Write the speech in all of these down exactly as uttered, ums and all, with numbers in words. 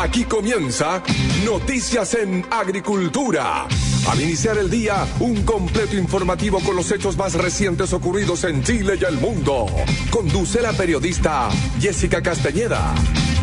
Aquí comienza Noticias en Agricultura. Al iniciar el día, un completo informativo con los hechos más recientes ocurridos en Chile y el mundo. Conduce la periodista Jessica Castañeda.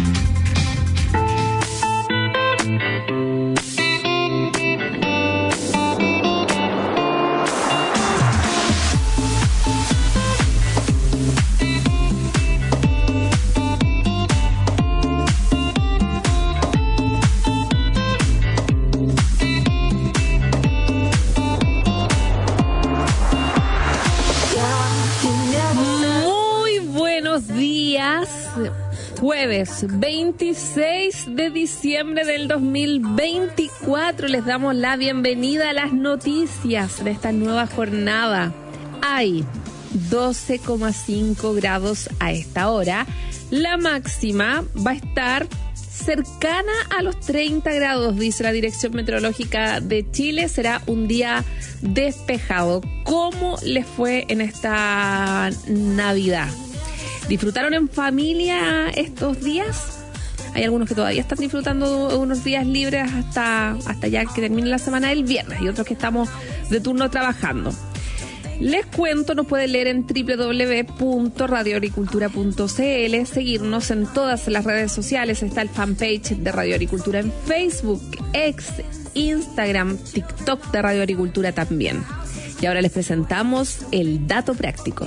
Jueves veintiséis de diciembre del dos mil veinticuatro, les damos la bienvenida a las noticias de esta nueva jornada. Hay doce coma cinco grados a esta hora. La máxima va a estar cercana a los treinta grados, dice la Dirección Meteorológica de Chile. Será un día despejado. ¿Cómo les fue en esta Navidad? ¿Disfrutaron en familia estos días? Hay algunos que todavía están disfrutando unos días libres hasta, hasta ya que termine la semana del viernes, y otros que estamos de turno trabajando. Les cuento, nos pueden leer en doble u doble u doble u punto radio agricultura punto c l, seguirnos en todas las redes sociales. Está el fanpage de Radio Agricultura en Facebook, X, Instagram, TikTok de Radio Agricultura también. Y ahora les presentamos el dato práctico.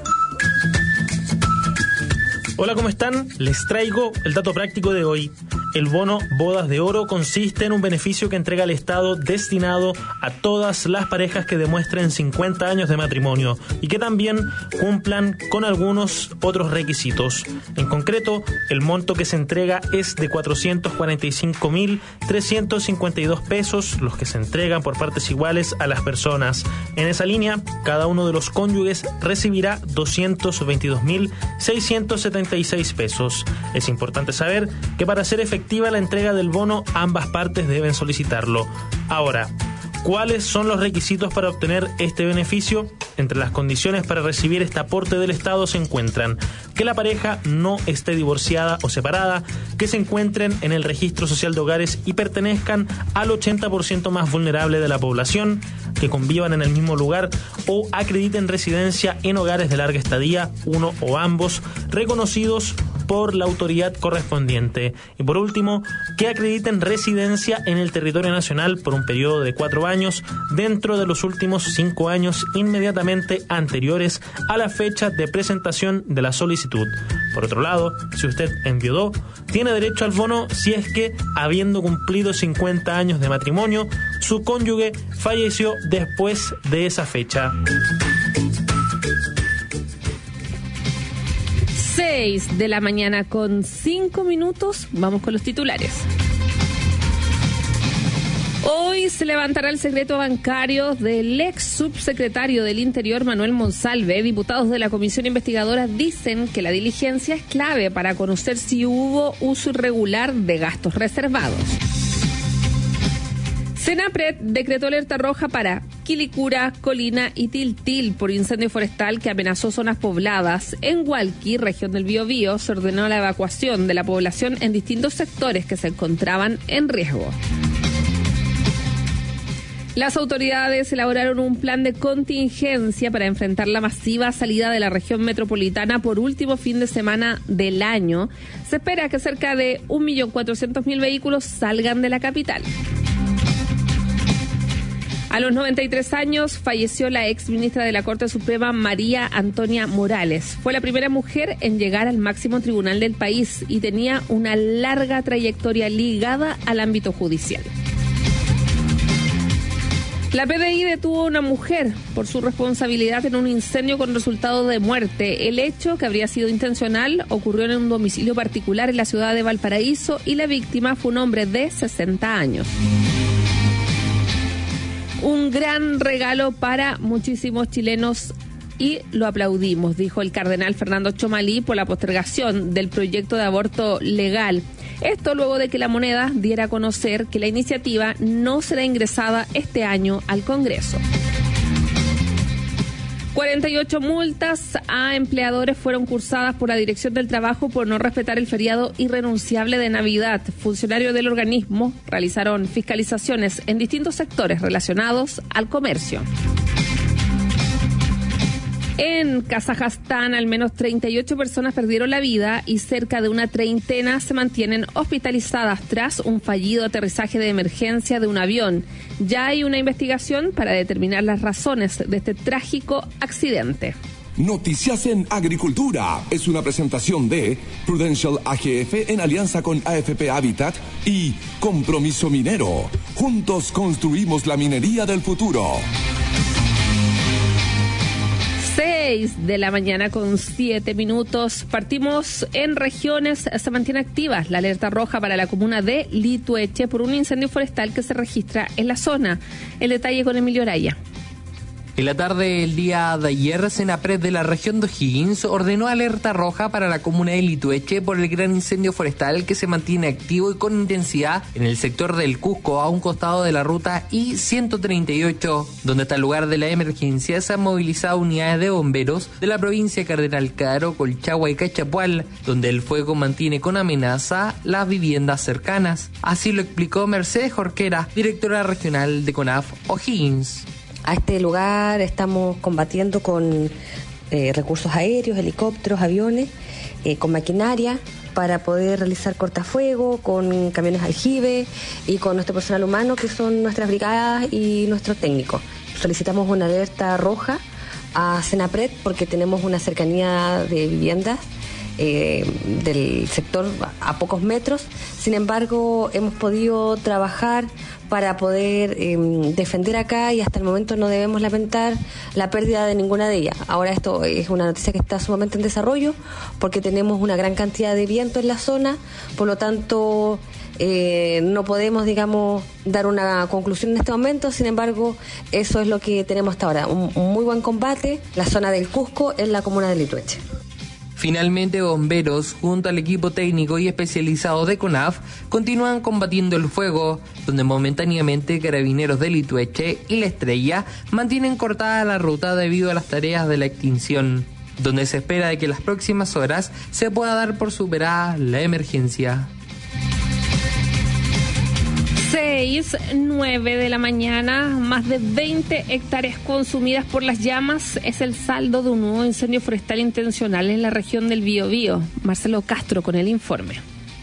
Hola, ¿cómo están? Les traigo el dato práctico de hoy. El bono Bodas de Oro consiste en un beneficio que entrega el Estado destinado a todas las parejas que demuestren cincuenta años de matrimonio y que también cumplan con algunos otros requisitos. En concreto, el monto que se entrega es de cuatrocientos cuarenta y cinco mil trescientos cincuenta y dos pesos, los que se entregan por partes iguales a las personas. En esa línea, cada uno de los cónyuges recibirá doscientos veintidós mil seiscientos setenta y seis pesos. Es importante saber que para ser efectivo la entrega del bono, ambas partes deben solicitarlo. Ahora, ¿cuáles son los requisitos para obtener este beneficio? Entre las condiciones para recibir este aporte del Estado se encuentran que la pareja no esté divorciada o separada, que se encuentren en el registro social de hogares y pertenezcan al ochenta por ciento más vulnerable de la población, que convivan en el mismo lugar o acrediten residencia en hogares de larga estadía, uno o ambos, reconocidos por la autoridad correspondiente. Y por último, que acrediten residencia en el territorio nacional por un periodo de cuatro años dentro de los últimos cinco años inmediatamente anteriores a la fecha de presentación de la solicitud. Por otro lado, si usted enviudó, tiene derecho al bono si es que, habiendo cumplido cincuenta años de matrimonio, su cónyuge falleció después de esa fecha. seis de la mañana con cinco minutos, vamos con los titulares. Hoy se levantará el secreto bancario del ex subsecretario del Interior, Manuel Monsalve. Diputados de la comisión investigadora dicen que la diligencia es clave para conocer si hubo uso irregular de gastos reservados. Senapred decretó alerta roja para Quilicura, Colina y Tiltil por incendio forestal que amenazó zonas pobladas. En Hualqui, región del Biobío, se ordenó la evacuación de la población en distintos sectores que se encontraban en riesgo. Las autoridades elaboraron un plan de contingencia para enfrentar la masiva salida de la región metropolitana por último fin de semana del año. Se espera que cerca de un millón cuatrocientos mil vehículos salgan de la capital. A los noventa y tres años falleció la ex ministra de la Corte Suprema, María Antonia Morales. Fue la primera mujer en llegar al máximo tribunal del país y tenía una larga trayectoria ligada al ámbito judicial. La P D I detuvo a una mujer por su responsabilidad en un incendio con resultado de muerte. El hecho, que habría sido intencional, ocurrió en un domicilio particular en la ciudad de Valparaíso y la víctima fue un hombre de sesenta años. Un gran regalo para muchísimos chilenos y lo aplaudimos, dijo el cardenal Fernando Chomalí por la postergación del proyecto de aborto legal. Esto luego de que La Moneda diera a conocer que la iniciativa no será ingresada este año al Congreso. cuarenta y ocho multas a empleadores fueron cursadas por la Dirección del Trabajo por no respetar el feriado irrenunciable de Navidad. Funcionarios del organismo realizaron fiscalizaciones en distintos sectores relacionados al comercio. En Kazajstán, al menos treinta y ocho personas perdieron la vida y cerca de una treintena se mantienen hospitalizadas tras un fallido aterrizaje de emergencia de un avión. Ya hay una investigación para determinar las razones de este trágico accidente. Noticias en Agricultura es una presentación de Prudential A G F en alianza con A F P Habitat y Compromiso Minero. Juntos construimos la minería del futuro. seis de la mañana con siete minutos. Partimos en regiones. Se mantiene activa la alerta roja para la comuna de Litueche por un incendio forestal que se registra en la zona. El detalle con Emilio Araya. En la tarde del día de ayer, Senapred de la región de O'Higgins ordenó alerta roja para la comuna de Litueche por el gran incendio forestal que se mantiene activo y con intensidad en el sector del Cusco, a un costado de la ruta I ciento treinta y ocho, donde hasta el lugar de la emergencia se han movilizado unidades de bomberos de la provincia de Cardenal Caro, Colchagua y Cachapual, donde el fuego mantiene con amenaza las viviendas cercanas. Así lo explicó Mercedes Jorquera, directora regional de CONAF O'Higgins. A este lugar estamos combatiendo con eh, recursos aéreos, helicópteros, aviones, eh, con maquinaria para poder realizar cortafuego, con camiones aljibe y con nuestro personal humano que son nuestras brigadas y nuestros técnicos. Solicitamos una alerta roja a Senapred porque tenemos una cercanía de viviendas Eh, del sector a pocos metros. Sin embargo, hemos podido trabajar para poder eh, defender acá y hasta el momento no debemos lamentar la pérdida de ninguna de ellas. Ahora esto es una noticia que está sumamente en desarrollo porque tenemos una gran cantidad de viento en la zona, por lo tanto eh, no podemos, digamos, dar una conclusión en este momento. Sin embargo, eso es lo que tenemos hasta ahora. Un, un muy buen combate, la zona del Cusco en la comuna de Litueche. Finalmente, bomberos, junto al equipo técnico y especializado de CONAF, continúan combatiendo el fuego, donde momentáneamente Carabineros de Litueche y La Estrella mantienen cortada la ruta debido a las tareas de la extinción, donde se espera de que en las próximas horas se pueda dar por superada la emergencia. seis, nueve de la mañana, más de veinte hectáreas consumidas por las llamas es el saldo de un nuevo incendio forestal intencional en la región del Biobío. Marcelo Castro con el informe.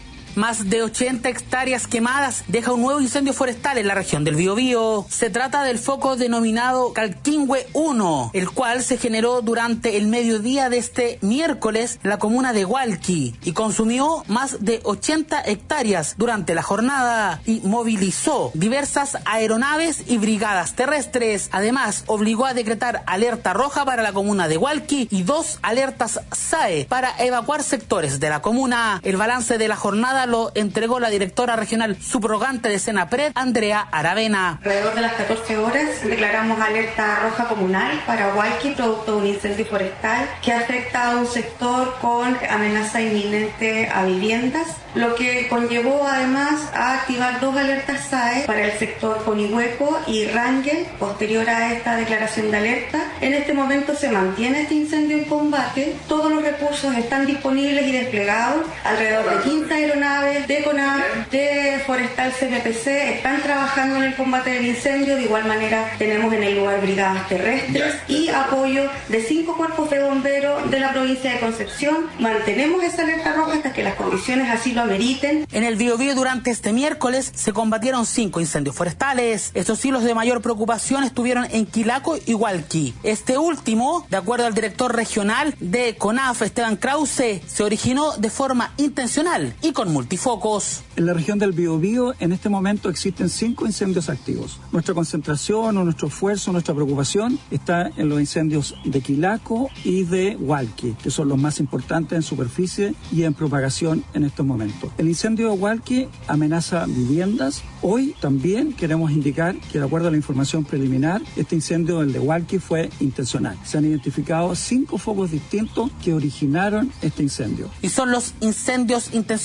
Más de ochenta hectáreas quemadas deja un nuevo incendio forestal en la región del Biobío. Se trata del foco denominado Calquingüe uno, el cual se generó durante el mediodía de este miércoles en la comuna de Hualqui y consumió más de ochenta hectáreas durante la jornada y movilizó diversas aeronaves y brigadas terrestres. Además, obligó a decretar alerta roja para la comuna de Hualqui y dos alertas S A E para evacuar sectores de la comuna. El balance de la jornada lo entregó la directora regional subrogante de Senapred, Andrea Aravena. Alrededor de las catorce horas declaramos alerta roja comunal para Hualqui, producto de un incendio forestal que afecta a un sector con amenaza inminente a viviendas, lo que conllevó además a activar dos alertas S A E para el sector Ponihueco y Rangel. Posterior a esta declaración de alerta, en este momento se mantiene este incendio en combate. Todos los recursos están disponibles y desplegados. Alrededor de quince aeronaves de CONAF, de Forestal C P P C están trabajando en el combate del incendio. De igual manera tenemos en el lugar brigadas terrestres y apoyo de cinco cuerpos de bomberos de la provincia de Concepción. Mantenemos esa alerta roja hasta que las condiciones así lo ameriten. En el Biobío durante este miércoles se combatieron cinco incendios forestales. Estos hilos de mayor preocupación estuvieron en Quilaco y Hualqui. Este último, de acuerdo al director regional de CONAF, Esteban Krause, se originó de forma intencional y con multifocos. En la región del Biobío, en este momento existen cinco incendios activos. Nuestra concentración o nuestro esfuerzo, nuestra preocupación está en los incendios de Quilaco y de Hualqui, que son los más importantes en superficie y en propagación en estos momentos. El incendio de Hualqui amenaza viviendas. Hoy también queremos indicar que, de acuerdo a la información preliminar, este incendio, el de Hualqui, fue intencional. Se han identificado cinco focos distintos que originaron este incendio. Y son los incendios intencionales multiplicados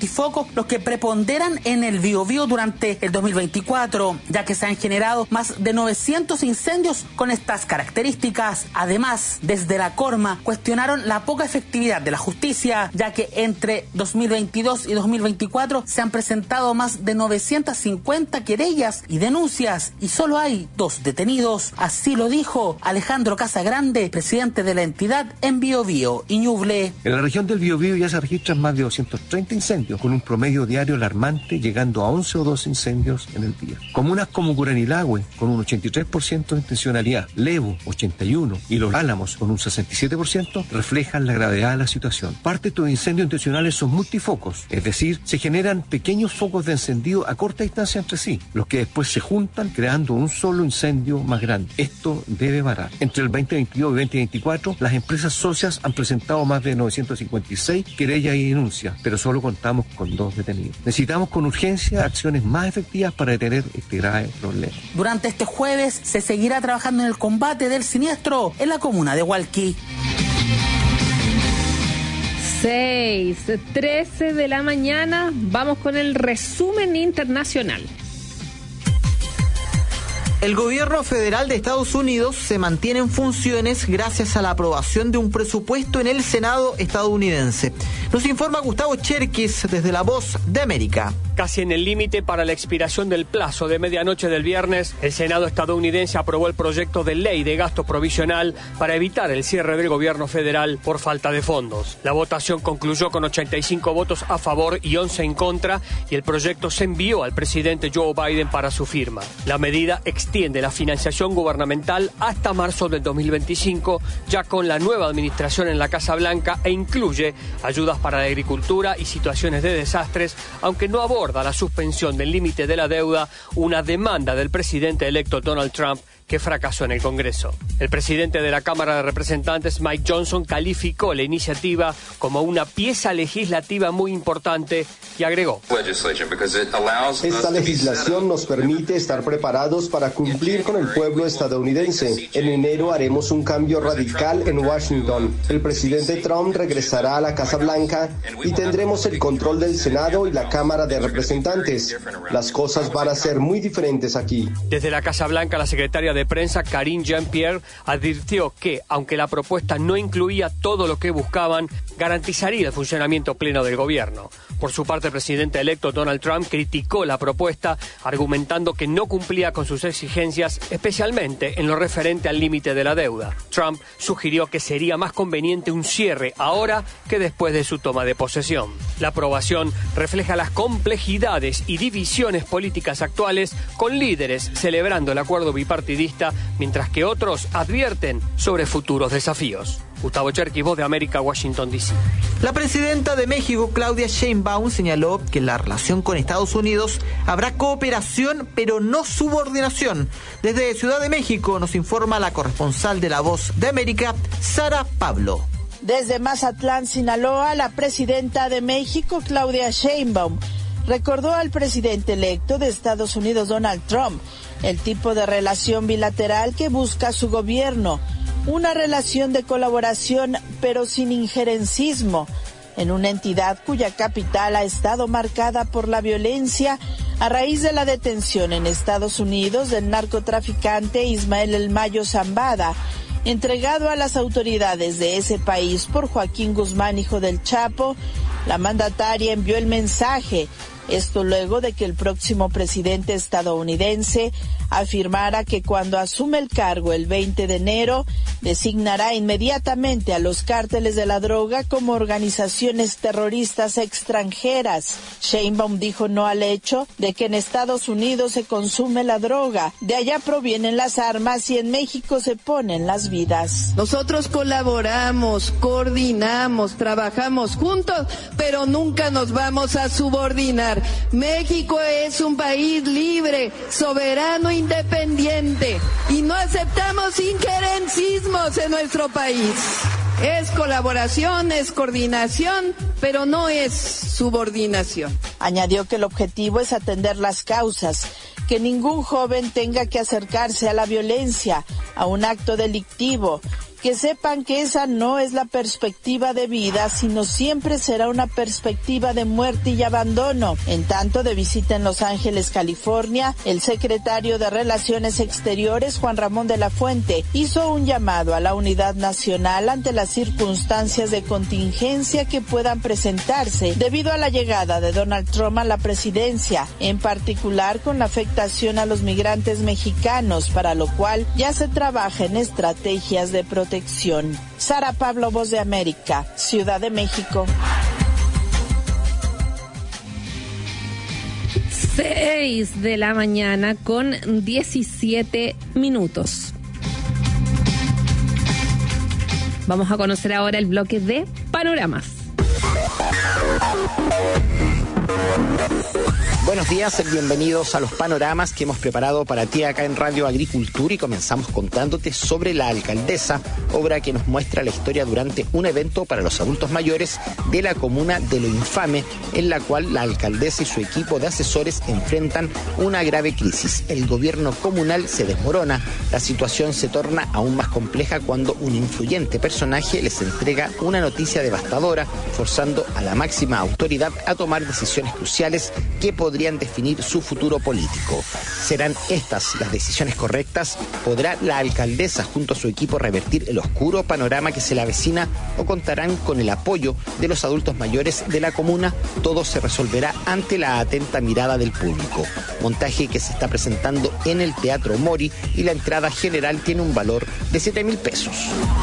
multifocos los que preponderan en el Biobío durante el dos mil veinticuatro, ya que se han generado más de novecientos incendios con estas características. Además, desde la Corma cuestionaron la poca efectividad de la justicia, ya que entre dos mil veintidós y dos mil veinticuatro se han presentado más de novecientas cincuenta querellas y denuncias y solo hay dos detenidos. Así lo dijo Alejandro Casagrande, presidente de la entidad en Biobío y Ñuble. En la región del Biobío ya se registran más de doscientos treinta incendios, con un promedio diario alarmante, llegando a once o doce incendios en el día. Comunas como Curanilahue, con un ochenta y tres por ciento de intencionalidad, Levo, ochenta y uno por ciento, y Los Álamos, con un sesenta y siete por ciento, reflejan la gravedad de la situación. Parte de estos incendios intencionales son multifocos, es decir, se generan pequeños focos de encendido a corta distancia entre sí, los que después se juntan creando un solo incendio más grande. Esto debe parar. Entre el veinte veintidós y veinte veinticuatro, las empresas socias han presentado más de novecientos cincuenta y seis querellas y denuncias, pero solo contamos con dos detenidos. Necesitamos con urgencia acciones más efectivas para detener este grave problema. Durante este jueves se seguirá trabajando en el combate del siniestro en la comuna de Hualqui. seis, trece de la mañana, vamos con el resumen internacional. El gobierno federal de Estados Unidos se mantiene en funciones gracias a la aprobación de un presupuesto en el Senado estadounidense. Nos informa Gustavo Cherkis desde La Voz de América. Casi en el límite para la expiración del plazo de medianoche del viernes, el Senado estadounidense aprobó el proyecto de ley de gasto provisional para evitar el cierre del gobierno federal por falta de fondos. La votación concluyó con ochenta y cinco votos a favor y once en contra, y el proyecto se envió al presidente Joe Biden para su firma. La medida extiende la financiación gubernamental hasta marzo del dos mil veinticinco, ya con la nueva administración en la Casa Blanca, e incluye ayudas para la agricultura y situaciones de desastres, aunque no aborda la suspensión del límite de la deuda, una demanda del presidente electo Donald Trump que fracasó en el Congreso. El presidente de la Cámara de Representantes, Mike Johnson, calificó la iniciativa como una pieza legislativa muy importante y agregó: esta legislación nos permite estar preparados para cumplir con el pueblo estadounidense. En enero haremos un cambio radical en Washington. El presidente Trump regresará a la Casa Blanca y tendremos el control del Senado y la Cámara de Representantes. Las cosas van a ser muy diferentes aquí. Desde la Casa Blanca, la secretaria de prensa Karine Jean-Pierre advirtió que, aunque la propuesta no incluía todo lo que buscaban, garantizaría el funcionamiento pleno del gobierno. Por su parte, el presidente electo Donald Trump criticó la propuesta, argumentando que no cumplía con sus exigencias, especialmente en lo referente al límite de la deuda. Trump sugirió que sería más conveniente un cierre ahora que después de su toma de posesión. La aprobación refleja las complejidades y divisiones políticas actuales, con líderes celebrando el acuerdo bipartidista, mientras que otros advierten sobre futuros desafíos. Gustavo Cherkis, Voz de América, Washington, D C La presidenta de México, Claudia Sheinbaum, señaló que en la relación con Estados Unidos habrá cooperación, pero no subordinación. Desde Ciudad de México nos informa la corresponsal de La Voz de América, Sara Pablo. Desde Mazatlán, Sinaloa, la presidenta de México, Claudia Sheinbaum, recordó al presidente electo de Estados Unidos, Donald Trump, el tipo de relación bilateral que busca su gobierno. Una relación de colaboración, pero sin injerencismo, en una entidad cuya capital ha estado marcada por la violencia a raíz de la detención en Estados Unidos del narcotraficante Ismael El Mayo Zambada, entregado a las autoridades de ese país por Joaquín Guzmán, hijo del Chapo. La mandataria envió el mensaje, esto luego de que el próximo presidente estadounidense afirmara que cuando asume el cargo el veinte de enero, designará inmediatamente a los cárteles de la droga como organizaciones terroristas extranjeras. Sheinbaum dijo no al hecho de que en Estados Unidos se consume la droga, de allá provienen las armas y en México se ponen las vidas. Nosotros colaboramos, coordinamos, trabajamos juntos, pero nunca nos vamos a subordinar. México es un país libre, soberano, independiente, y no aceptamos injerencismos en nuestro país. Es colaboración, es coordinación, pero no es subordinación. Añadió que el objetivo es atender las causas, que ningún joven tenga que acercarse a la violencia, a un acto delictivo, que sepan que esa no es la perspectiva de vida, sino siempre será una perspectiva de muerte y abandono. En tanto, de visita en Los Ángeles, California, el secretario de Relaciones Exteriores, Juan Ramón de la Fuente, hizo un llamado a la unidad nacional ante las circunstancias de contingencia que puedan presentarse debido a la llegada de Donald Trump a la presidencia, en particular con la afectación a los migrantes mexicanos, para lo cual ya se trabaja en estrategias de protección. Sara Pablo, Voz de América, Ciudad de México. seis de la mañana con diecisiete minutos. Vamos a conocer ahora el bloque de panoramas. Buenos días, bienvenidos a los panoramas que hemos preparado para ti acá en Radio Agricultura, y comenzamos contándote sobre La Alcaldesa, obra que nos muestra la historia durante un evento para los adultos mayores de la comuna de Lo Infame, en la cual la alcaldesa y su equipo de asesores enfrentan una grave crisis. El gobierno comunal se desmorona, la situación se torna aún más compleja cuando un influyente personaje les entrega una noticia devastadora, forzando a la máxima autoridad a tomar decisiones cruciales que podrían definir su futuro político. ¿Serán estas las decisiones correctas? ¿Podrá la alcaldesa junto a su equipo revertir el oscuro panorama que se le avecina, o contarán con el apoyo de los adultos mayores de la comuna? Todo se resolverá ante la atenta mirada del público. Montaje que se está presentando en el Teatro Mori, y la entrada general tiene un valor de siete mil pesos.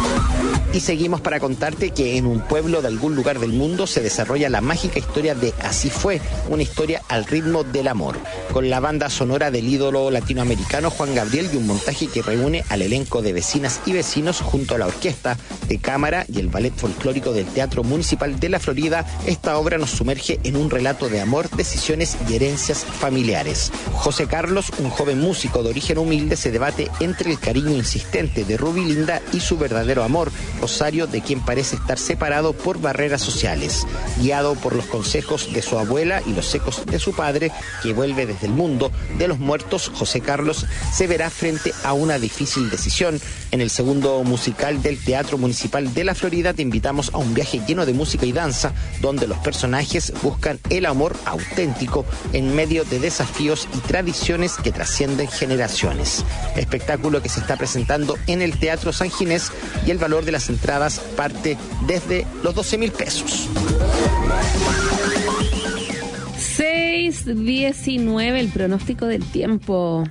Y seguimos para contarte que en un pueblo de algún lugar del mundo se desarrolla la mágica historia de Así Fue, una historia al ritmo del amor, con la banda sonora del ídolo latinoamericano Juan Gabriel y un montaje que reúne al elenco de vecinas y vecinos junto a la orquesta de cámara y el ballet folclórico del Teatro Municipal de la Florida. Esta obra nos sumerge en un relato de amor, decisiones y herencias familiares. José Carlos, un joven músico de origen humilde, se debate entre el cariño insistente de Ruby Linda y su verdadero amor, Rosario, de quien parece estar separado por barreras sociales. Guiado por los consejos de su abuela y los ecos de su padre, que vuelve desde el mundo de los muertos, José Carlos se verá frente a una difícil decisión. En el segundo musical del Teatro Municipal de la Florida te invitamos a un viaje lleno de música y danza, donde los personajes buscan el amor auténtico en medio de desafíos y tradiciones que trascienden generaciones. Espectáculo que se está presentando en el Teatro San Ginés, y el valor de las entradas parte desde los doce mil pesos. seis diecinueve, el pronóstico del tiempo.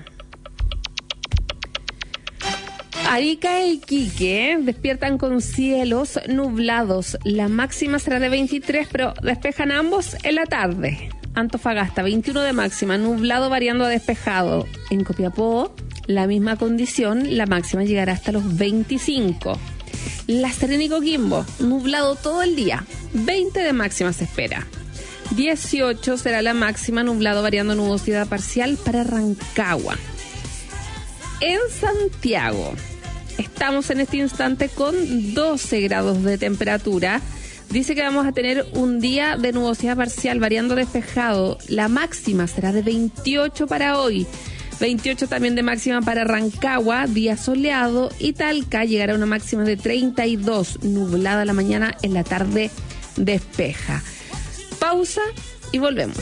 Arica e Iquique despiertan con cielos nublados. La máxima será de veintitrés, pero despejan ambos en la tarde. Antofagasta, veintiuno de máxima, nublado variando a despejado. En Copiapó, la misma condición, la máxima llegará hasta los veinticinco. La Serena y Coquimbo, nublado todo el día, veinte de máxima se espera. dieciocho será la máxima, nublado variando nubosidad parcial para Rancagua. En Santiago, estamos en este instante con doce grados de temperatura. Dice que vamos a tener un día de nubosidad parcial variando despejado. La máxima será de veintiocho para hoy. veintiocho también de máxima para Rancagua, día soleado, y Talca llegará a una máxima de treinta y dos, nublada la mañana, en la tarde despeja. Pausa y volvemos.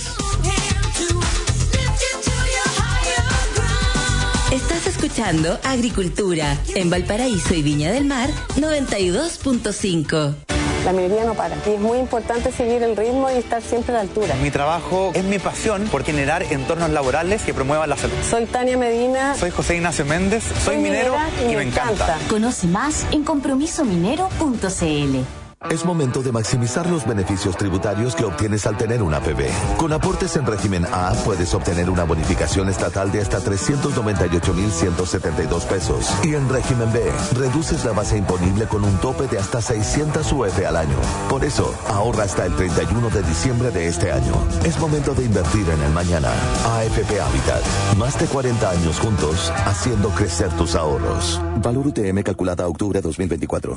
Estás escuchando Agricultura en Valparaíso y Viña del Mar noventa y dos punto cinco. La minería no para y es muy importante seguir el ritmo y estar siempre a la altura. Mi trabajo es mi pasión por generar entornos laborales que promuevan la salud. Soy Tania Medina. Soy José Ignacio Méndez. Soy, soy minero y, y me, me encanta. encanta. Conoce más en compromiso minero punto c l. Es momento de maximizar los beneficios tributarios que obtienes al tener una P B. Con aportes en régimen A puedes obtener una bonificación estatal de hasta trescientos noventa y ocho mil ciento setenta y dos pesos. Y en régimen B, reduces la base imponible con un tope de hasta seiscientas U F al año. Por eso, ahorra hasta el treinta y uno de diciembre de este año. Es momento de invertir en el mañana. A F P Habitat. Más de cuarenta años juntos, haciendo crecer tus ahorros. Valor U T M calculada a octubre dos mil veinticuatro.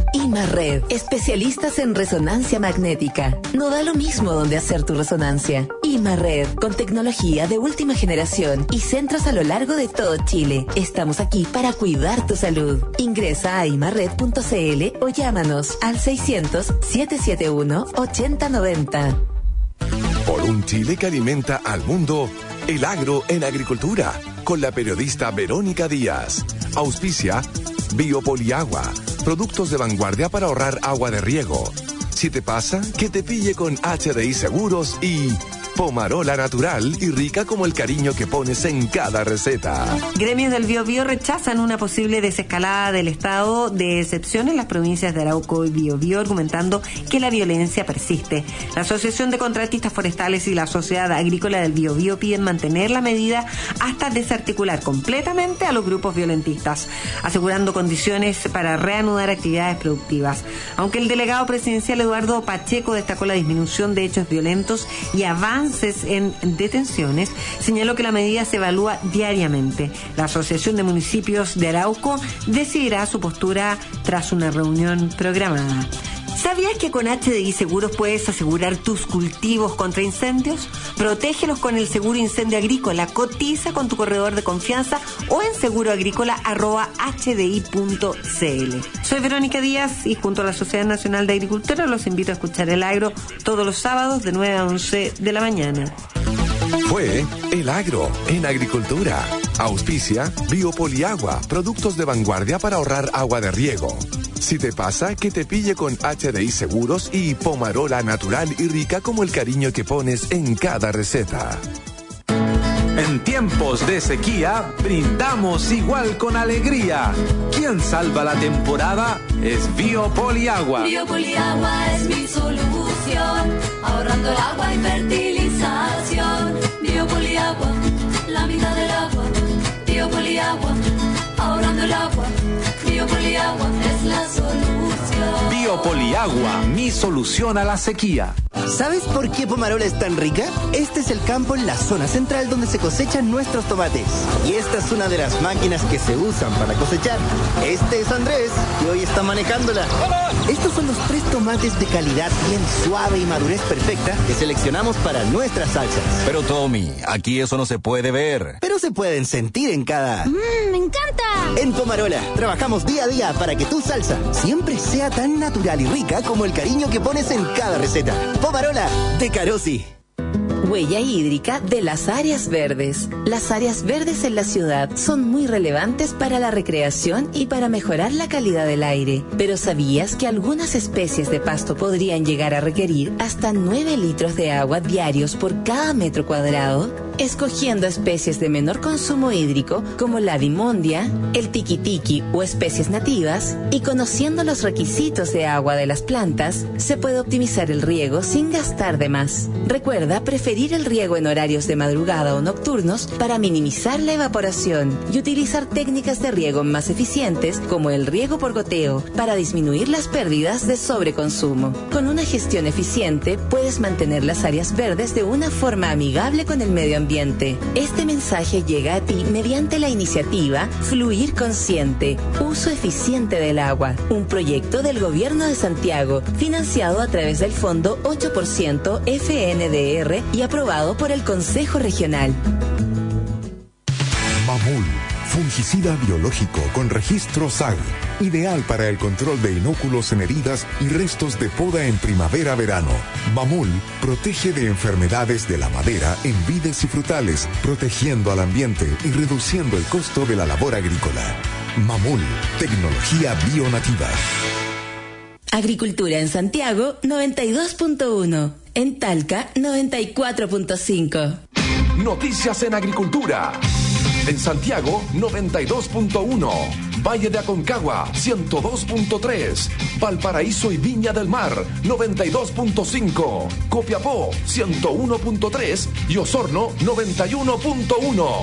Imarred, especialistas en resonancia magnética. No da lo mismo donde hacer tu resonancia. Imarred, con tecnología de última generación y centros a lo largo de todo Chile. Estamos aquí para cuidar tu salud. Ingresa a imarred punto c l o llámanos al seiscientos, setecientos setenta y uno, ochenta noventa. Por un Chile que alimenta al mundo, el agro en agricultura, con la periodista Verónica Díaz. Auspicia Biopoliagua, productos de vanguardia para ahorrar agua de riego. Si te pasa, que te pille con H D I Seguros y Pomarola natural y rica como el cariño que pones en cada receta. Gremios del Biobío rechazan una posible desescalada del estado de excepción en las provincias de Arauco y Biobío, argumentando que la violencia persiste. La Asociación de Contratistas Forestales y la Sociedad Agrícola del Biobío piden mantener la medida hasta desarticular completamente a los grupos violentistas, asegurando condiciones para reanudar actividades productivas. Aunque el delegado presidencial Eduardo Pacheco destacó la disminución de hechos violentos y avances en detenciones, señaló que la medida se evalúa diariamente. La Asociación de Municipios de Arauco decidirá su postura tras una reunión programada. ¿Sabías que con H D I Seguros puedes asegurar tus cultivos contra incendios? Protégelos con el seguro incendio agrícola. Cotiza con tu corredor de confianza o en seguroagrícola arroba h d i punto c l. Soy Verónica Díaz y junto a la Sociedad Nacional de Agricultura los invito a escuchar El Agro todos los sábados de nueve a once de la mañana. Fue El Agro en agricultura. Auspicia Biopoliagua, productos de vanguardia para ahorrar agua de riego. Si te pasa, que te pille con H D I Seguros y Pomarola natural y rica como el cariño que pones en cada receta. En tiempos de sequía, brindamos igual con alegría. Quien salva la temporada es Biopoliagua. Biopoliagua es mi solución, ahorrando el agua y fertilización. Biopoliagua, la vida del agua. Biopoliagua, ahorrando el agua. Biopoliagua es la solución. Biopoliagua, mi solución a la sequía. ¿Sabes por qué Pomarola es tan rica? Este es el campo en la zona central donde se cosechan nuestros tomates. Y esta es una de las máquinas que se usan para cosechar. Este es Andrés, que hoy está manejándola. Estos son los tres tomates de calidad bien suave y madurez perfecta que seleccionamos para nuestras salsas. Pero Tommy, aquí eso no se puede ver. Pero se pueden sentir en cada... ¡Mmm, me encanta! En Pomarola, trabajamos día a día para que tu salsa siempre sea tan natural y rica como el cariño que pones en cada receta. Pomarola, de Carosi. Huella hídrica de las áreas verdes. Las áreas verdes en la ciudad son muy relevantes para la recreación y para mejorar la calidad del aire. Pero ¿sabías que algunas especies de pasto podrían llegar a requerir hasta nueve litros de agua diarios por cada metro cuadrado? Escogiendo especies de menor consumo hídrico como la dimondia, el tiquitiqui o especies nativas, y conociendo los requisitos de agua de las plantas, se puede optimizar el riego sin gastar de más. Recuerda preferir el riego en horarios de madrugada o nocturnos para minimizar la evaporación y utilizar técnicas de riego más eficientes como el riego por goteo para disminuir las pérdidas de sobreconsumo. Con una gestión eficiente puedes mantener las áreas verdes de una forma amigable con el medio ambiente. Este mensaje llega a ti mediante la iniciativa Fluir Consciente, Uso Eficiente del Agua, un proyecto del Gobierno de Santiago financiado a través del Fondo ocho por ciento F N D R y aprobado por el Consejo Regional. Mamul, fungicida biológico con registro S A G, ideal para el control de inóculos en heridas y restos de poda en primavera-verano. Mamul protege de enfermedades de la madera en vides y frutales, protegiendo al ambiente y reduciendo el costo de la labor agrícola. Mamul, tecnología bionativa. Agricultura en Santiago noventa y dos punto uno. En Talca noventa y cuatro punto cinco. Noticias en agricultura. En Santiago noventa y dos punto uno. Valle de Aconcagua ciento dos punto tres. Valparaíso y Viña del Mar noventa y dos punto cinco. Copiapó ciento uno punto tres y Osorno noventa y uno punto uno.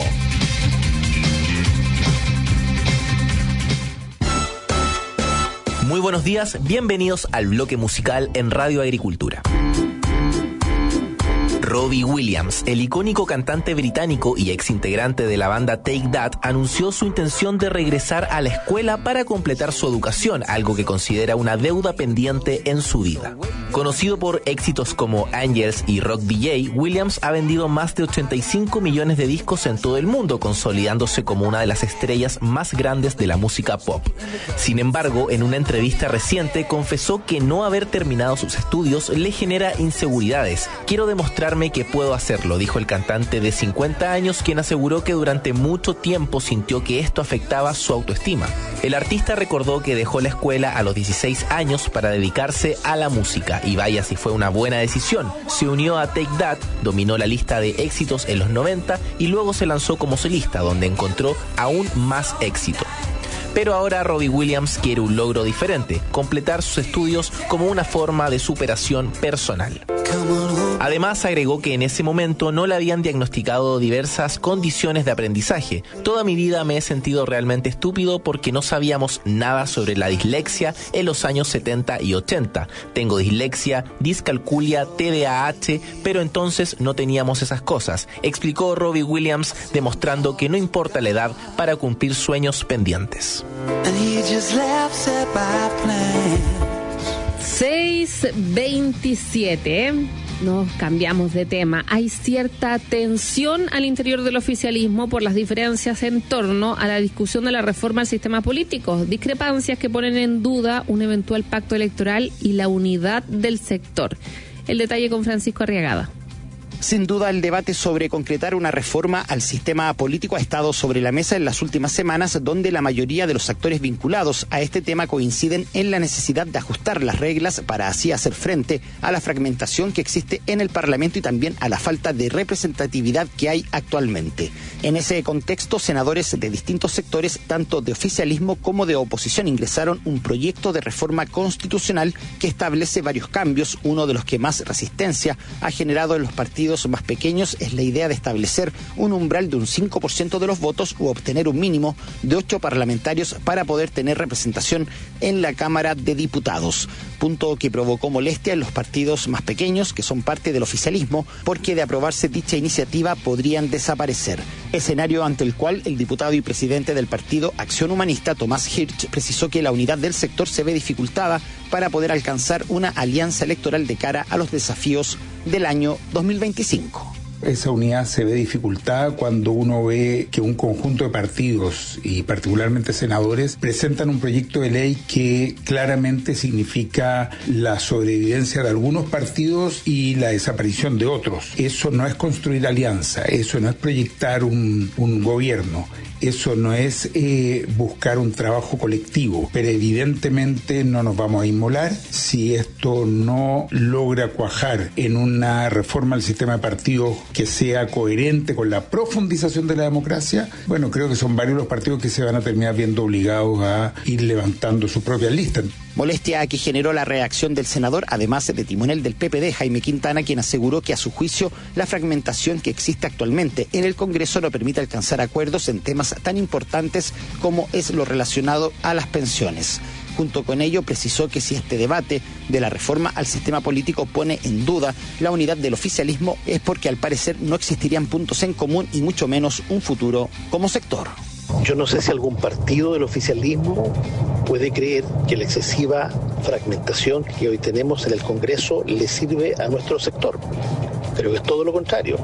Muy buenos días, bienvenidos al bloque musical en Radio Agricultura. Robbie Williams, el icónico cantante británico y ex integrante de la banda Take That, anunció su intención de regresar a la escuela para completar su educación, algo que considera una deuda pendiente en su vida. Conocido por éxitos como Angels y Rock D J, Williams ha vendido más de ochenta y cinco millones de discos en todo el mundo, consolidándose como una de las estrellas más grandes de la música pop. Sin embargo, en una entrevista reciente confesó que no haber terminado sus estudios le genera inseguridades. Quiero demostrarme que puedo hacerlo, dijo el cantante de cincuenta años, quien aseguró que durante mucho tiempo sintió que esto afectaba su autoestima. El artista recordó que dejó la escuela a los dieciséis años para dedicarse a la música, y vaya si fue una buena decisión. Se unió a Take That, dominó la lista de éxitos en los noventa y luego se lanzó como solista, donde encontró aún más éxito. Pero ahora Robbie Williams quiere un logro diferente, completar sus estudios como una forma de superación personal. Además, agregó que en ese momento no le habían diagnosticado diversas condiciones de aprendizaje. Toda mi vida me he sentido realmente estúpido porque no sabíamos nada sobre la dislexia en los años setenta y ochenta. Tengo dislexia, discalculia, T D A H, pero entonces no teníamos esas cosas, explicó Robbie Williams, demostrando que no importa la edad para cumplir sueños pendientes. seis veintisiete. Nos cambiamos de tema. Hay cierta tensión al interior del oficialismo por las diferencias en torno a la discusión de la reforma al sistema político, discrepancias que ponen en duda un eventual pacto electoral y la unidad del sector. El detalle con Francisco Arriagada. Sin duda, el debate sobre concretar una reforma al sistema político ha estado sobre la mesa en las últimas semanas, donde la mayoría de los actores vinculados a este tema coinciden en la necesidad de ajustar las reglas para así hacer frente a la fragmentación que existe en el Parlamento y también a la falta de representatividad que hay actualmente. En ese contexto, senadores de distintos sectores, tanto de oficialismo como de oposición, ingresaron un proyecto de reforma constitucional que establece varios cambios. Uno de los que más resistencia ha generado en los partidos más pequeños es la idea de establecer un umbral de un cinco por ciento de los votos u obtener un mínimo de ocho parlamentarios para poder tener representación en la Cámara de Diputados. Punto que provocó molestia en los partidos más pequeños, que son parte del oficialismo, porque de aprobarse dicha iniciativa podrían desaparecer. Escenario ante el cual el diputado y presidente del partido Acción Humanista, Tomás Hirsch, precisó que la unidad del sector se ve dificultada para poder alcanzar una alianza electoral de cara a los desafíos del año dos mil veinticinco. Esa unidad se ve dificultada cuando uno ve que un conjunto de partidos, y particularmente senadores, presentan un proyecto de ley que claramente significa la sobrevivencia de algunos partidos y la desaparición de otros. Eso no es construir alianza, eso no es proyectar un, un gobierno. Eso no es eh, buscar un trabajo colectivo, pero evidentemente no nos vamos a inmolar si esto no logra cuajar en una reforma al sistema de partidos que sea coherente con la profundización de la democracia. Bueno, creo que son varios los partidos que se van a terminar viendo obligados a ir levantando sus propias listas. Molestia que generó la reacción del senador, además de timonel del P P D, Jaime Quintana, quien aseguró que a su juicio la fragmentación que existe actualmente en el Congreso no permite alcanzar acuerdos en temas tan importantes como es lo relacionado a las pensiones. Junto con ello, precisó que si este debate de la reforma al sistema político pone en duda la unidad del oficialismo es porque al parecer no existirían puntos en común y mucho menos un futuro como sector. Yo no sé si algún partido del oficialismo puede creer que la excesiva fragmentación que hoy tenemos en el Congreso le sirve a nuestro sector. Creo que es todo lo contrario.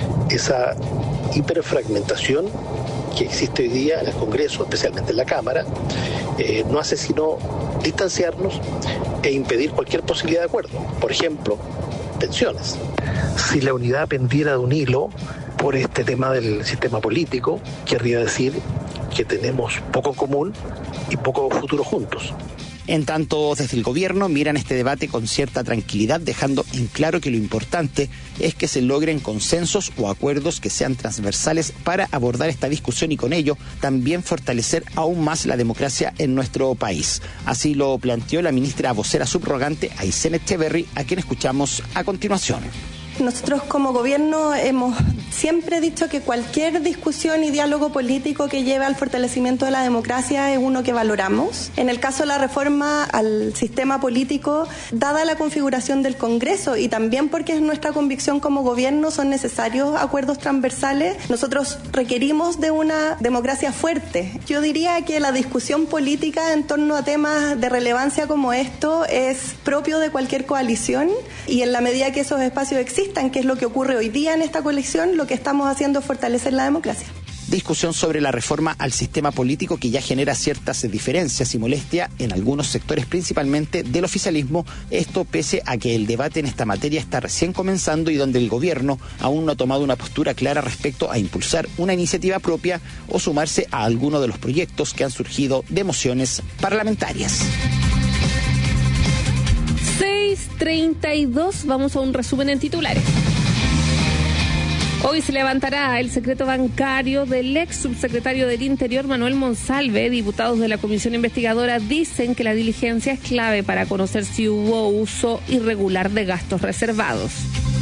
Esa hiperfragmentación que existe hoy día en el Congreso, especialmente en la Cámara, eh, no hace sino distanciarnos e impedir cualquier posibilidad de acuerdo. Por ejemplo, pensiones. Si la unidad pendiera de un hilo por este tema del sistema político, querría decir que tenemos poco en común y poco futuro juntos. En tanto, desde el gobierno miran este debate con cierta tranquilidad, dejando en claro que lo importante es que se logren consensos o acuerdos que sean transversales para abordar esta discusión y con ello también fortalecer aún más la democracia en nuestro país. Así lo planteó la ministra vocera subrogante Aysén Echeverry, a quien escuchamos a continuación. Nosotros como gobierno hemos siempre dicho que cualquier discusión y diálogo político que lleve al fortalecimiento de la democracia es uno que valoramos. En el caso de la reforma al sistema político, dada la configuración del Congreso y también porque es nuestra convicción como gobierno, son necesarios acuerdos transversales. Nosotros requerimos de una democracia fuerte. Yo diría que la discusión política en torno a temas de relevancia como esto es propio de cualquier coalición y en la medida que esos espacios existan, que es lo que ocurre hoy día en esta coalición, lo que estamos haciendo es fortalecer la democracia. Discusión sobre la reforma al sistema político que ya genera ciertas diferencias y molestia en algunos sectores, principalmente del oficialismo. Esto pese a que el debate en esta materia está recién comenzando y donde el gobierno aún no ha tomado una postura clara respecto a impulsar una iniciativa propia o sumarse a alguno de los proyectos que han surgido de mociones parlamentarias. seis treinta y dos, vamos a un resumen en titulares. Hoy se levantará el secreto bancario del ex subsecretario del Interior, Manuel Monsalve. Diputados de la comisión investigadora dicen que la diligencia es clave para conocer si hubo uso irregular de gastos reservados.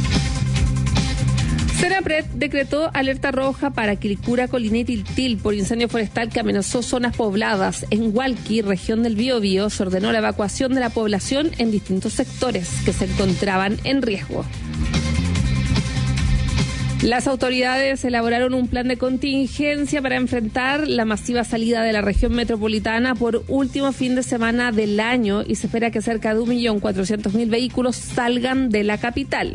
Senapred decretó alerta roja para Quilicura, Colina y Tiltil por incendio forestal que amenazó zonas pobladas. En Hualqui, región del Biobío, se ordenó la evacuación de la población en distintos sectores que se encontraban en riesgo. Las autoridades elaboraron un plan de contingencia para enfrentar la masiva salida de la región metropolitana por último fin de semana del año y se espera que cerca de un millón cuatrocientos mil vehículos salgan de la capital.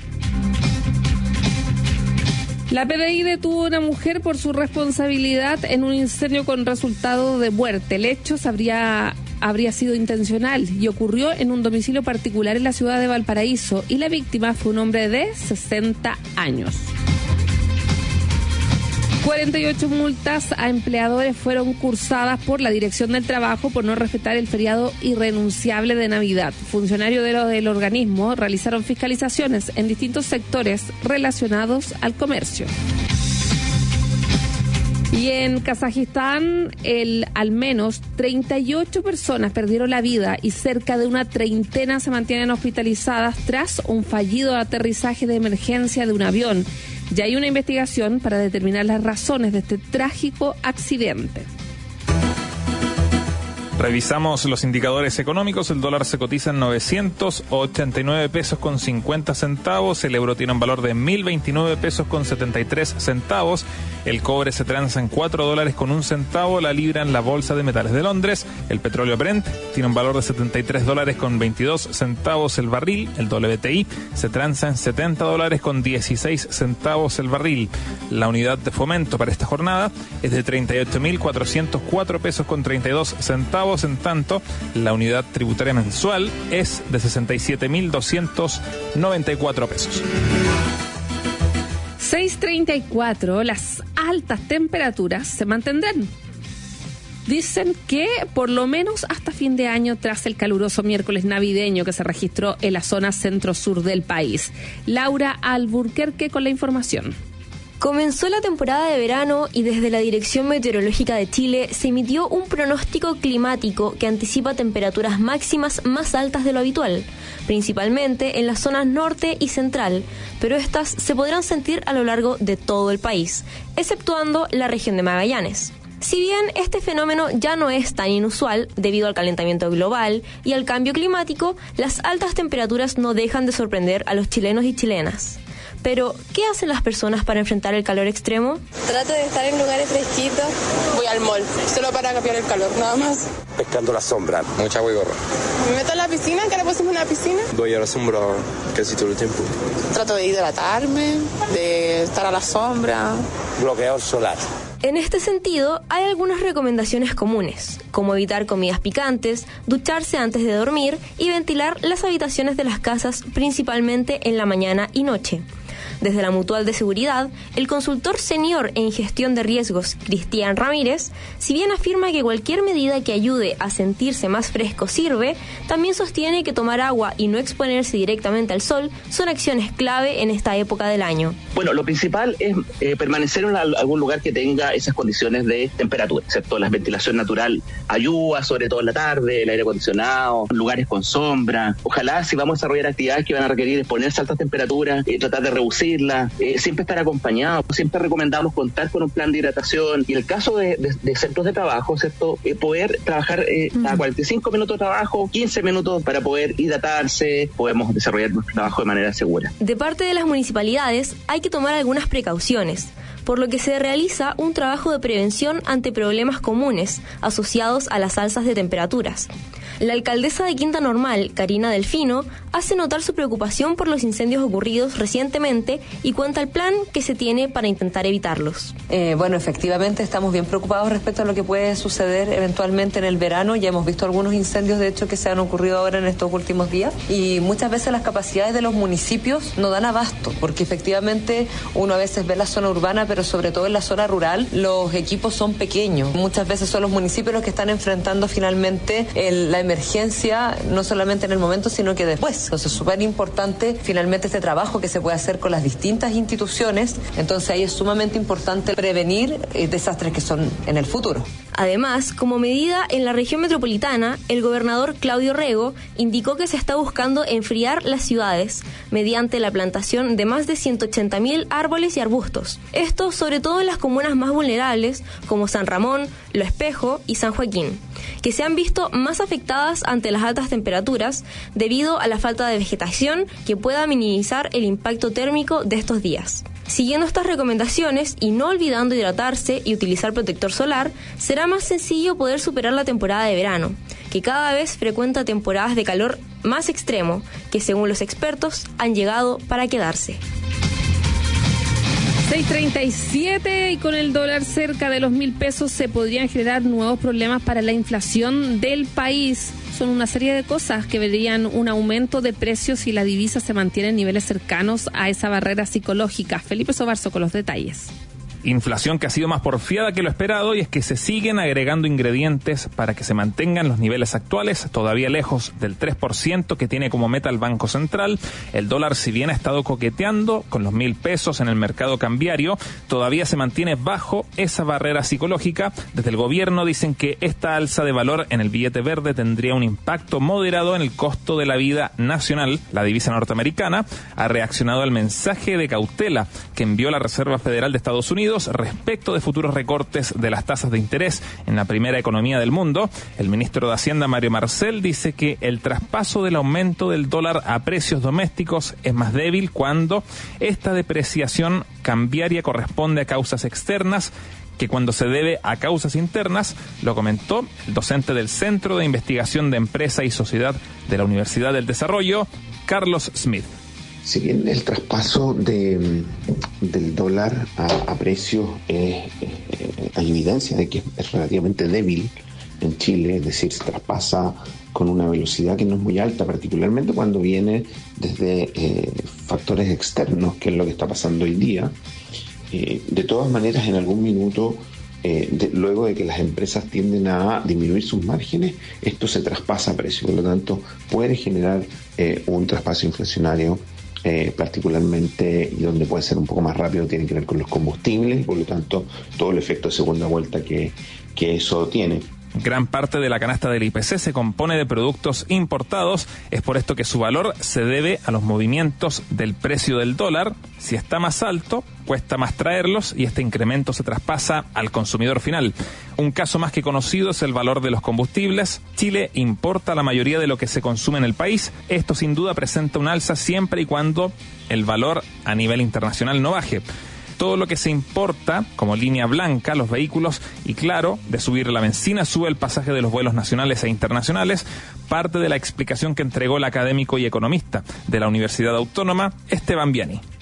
La P D I detuvo a una mujer por su responsabilidad en un incendio con resultado de muerte. El hecho habría, habría sido intencional y ocurrió en un domicilio particular en la ciudad de Valparaíso y la víctima fue un hombre de sesenta años. cuarenta y ocho multas a empleadores fueron cursadas por la Dirección del Trabajo por no respetar el feriado irrenunciable de Navidad. Funcionarios de lo del organismo realizaron fiscalizaciones en distintos sectores relacionados al comercio. Y en Kazajistán, el, al menos treinta y ocho personas perdieron la vida y cerca de una treintena se mantienen hospitalizadas tras un fallido aterrizaje de emergencia de un avión. Ya hay una investigación para determinar las razones de este trágico accidente. Revisamos los indicadores económicos. El dólar se cotiza en novecientos ochenta y nueve pesos con cincuenta centavos. El euro tiene un valor de mil veintinueve pesos con setenta y tres centavos. El cobre se transa en cuatro dólares con un centavo. La libra en la Bolsa de Metales de Londres. El petróleo Brent tiene un valor de setenta y tres dólares con veintidós centavos el barril. El W T I se transa en setenta dólares con dieciséis centavos el barril. La unidad de fomento para esta jornada es de treinta y ocho mil cuatrocientos cuatro pesos con treinta y dos centavos. En tanto, la unidad tributaria mensual es de sesenta y siete mil doscientos noventa y cuatro pesos. seis treinta y cuatro, las altas temperaturas se mantendrán. Dicen que por lo menos hasta fin de año, tras el caluroso miércoles navideño que se registró en la zona centro-sur del país. Laura Alburquerque con la información. Comenzó la temporada de verano y desde la Dirección Meteorológica de Chile se emitió un pronóstico climático que anticipa temperaturas máximas más altas de lo habitual, principalmente en las zonas norte y central, pero estas se podrán sentir a lo largo de todo el país, exceptuando la región de Magallanes. Si bien este fenómeno ya no es tan inusual debido al calentamiento global y al cambio climático, las altas temperaturas no dejan de sorprender a los chilenos y chilenas. Pero, ¿qué hacen las personas para enfrentar el calor extremo? Trato de estar en lugares fresquitos. Voy al mall, solo para cambiar el calor, nada más. Pescando la sombra, mucha agua y gorro. Me meto a la piscina, que ahora pusimos una piscina. Voy a la sombra casi todo el tiempo. Trato de hidratarme, de estar a la sombra. Bloqueador solar. En este sentido, hay algunas recomendaciones comunes, como evitar comidas picantes, ducharse antes de dormir y ventilar las habitaciones de las casas principalmente en la mañana y noche. Desde la Mutual de Seguridad, el consultor senior en gestión de riesgos, Cristian Ramírez, si bien afirma que cualquier medida que ayude a sentirse más fresco sirve, también sostiene que tomar agua y no exponerse directamente al sol son acciones clave en esta época del año. Bueno, lo principal es eh, permanecer en algún lugar que tenga esas condiciones de temperatura, excepto la ventilación natural ayuda, sobre todo en la tarde, el aire acondicionado, lugares con sombra. Ojalá, si vamos a desarrollar actividades que van a requerir exponerse a altas temperaturas, eh, tratar de reducirlas, eh, siempre estar acompañados. Siempre recomendamos contar con un plan de hidratación y en el caso de, de, de centros de trabajo, ¿cierto? Eh, poder trabajar eh, mm. a cuarenta y cinco minutos de trabajo, quince minutos para poder hidratarse, podemos desarrollar nuestro trabajo de manera segura. De parte de las municipalidades hay que tomar algunas precauciones, por lo que se realiza un trabajo de prevención ante problemas comunes asociados a las alzas de temperaturas. La alcaldesa de Quinta Normal, Karina Delfino, hace notar su preocupación por los incendios ocurridos recientemente y cuenta el plan que se tiene para intentar evitarlos. Eh, bueno, efectivamente estamos bien preocupados respecto a lo que puede suceder eventualmente en el verano. Ya hemos visto algunos incendios, de hecho, que se han ocurrido ahora en estos últimos días y muchas veces las capacidades de los municipios no dan abasto, porque efectivamente uno a veces ve la zona urbana, pero sobre todo en la zona rural los equipos son pequeños. Muchas veces son los municipios los que están enfrentando finalmente el, la emergencia, no solamente en el momento, sino que después. Entonces es súper importante finalmente este trabajo que se puede hacer con las distintas instituciones. Entonces ahí es sumamente importante prevenir eh, desastres que son en el futuro. Además, como medida en la región metropolitana, el gobernador Claudio Rego indicó que se está buscando enfriar las ciudades mediante la plantación de más de ciento ochenta mil árboles y arbustos. Esto sobre todo en las comunas más vulnerables como San Ramón, Lo Espejo y San Joaquín, que se han visto más afectadas ante las altas temperaturas debido a la falta de vegetación que pueda minimizar el impacto térmico de estos días. Siguiendo estas recomendaciones y no olvidando hidratarse y utilizar protector solar, será más sencillo poder superar la temporada de verano, que cada vez frecuenta temporadas de calor más extremo, que según los expertos han llegado para quedarse. seis treinta y siete y con el dólar cerca de los mil pesos se podrían generar nuevos problemas para la inflación del país. Son una serie de cosas que verían un aumento de precios si la divisa se mantiene en niveles cercanos a esa barrera psicológica. Felipe Sobarzo con los detalles. Inflación que ha sido más porfiada que lo esperado y es que se siguen agregando ingredientes para que se mantengan los niveles actuales, todavía lejos del tres por ciento que tiene como meta el Banco Central. El dólar, si bien ha estado coqueteando con los mil pesos en el mercado cambiario, todavía se mantiene bajo esa barrera psicológica. Desde el gobierno dicen que esta alza de valor en el billete verde tendría un impacto moderado en el costo de la vida nacional. La divisa norteamericana ha reaccionado al mensaje de cautela que envió la Reserva Federal de Estados Unidos respecto de futuros recortes de las tasas de interés en la primera economía del mundo. El ministro de Hacienda, Mario Marcel, dice que el traspaso del aumento del dólar a precios domésticos es más débil cuando esta depreciación cambiaria corresponde a causas externas que cuando se debe a causas internas. Lo comentó el docente del Centro de Investigación de Empresa y Sociedad de la Universidad del Desarrollo, Carlos Smith. Si bien el traspaso de, del dólar a, a precios, eh, eh, hay evidencia de que es relativamente débil en Chile, es decir, se traspasa con una velocidad que no es muy alta, particularmente cuando viene desde eh, factores externos, que es lo que está pasando hoy día. Eh, de todas maneras, en algún minuto, eh, de, luego de que las empresas tienden a disminuir sus márgenes, esto se traspasa a precio, por lo tanto puede generar eh, un traspaso inflacionario. Eh, particularmente, y donde puede ser un poco más rápido, tiene que ver con los combustibles y por lo tanto todo el efecto de segunda vuelta que, que eso tiene. Gran parte de la canasta del I P C se compone de productos importados, es por esto que su valor se debe a los movimientos del precio del dólar. Si está más alto, cuesta más traerlos y este incremento se traspasa al consumidor final. Un caso más que conocido es el valor de los combustibles. Chile importa la mayoría de lo que se consume en el país. Esto sin duda presenta un alza siempre y cuando el valor a nivel internacional no baje. Todo lo que se importa, como línea blanca, los vehículos, y claro, de subir la benzina, sube el pasaje de los vuelos nacionales e internacionales, parte de la explicación que entregó el académico y economista de la Universidad Autónoma, Esteban Viani.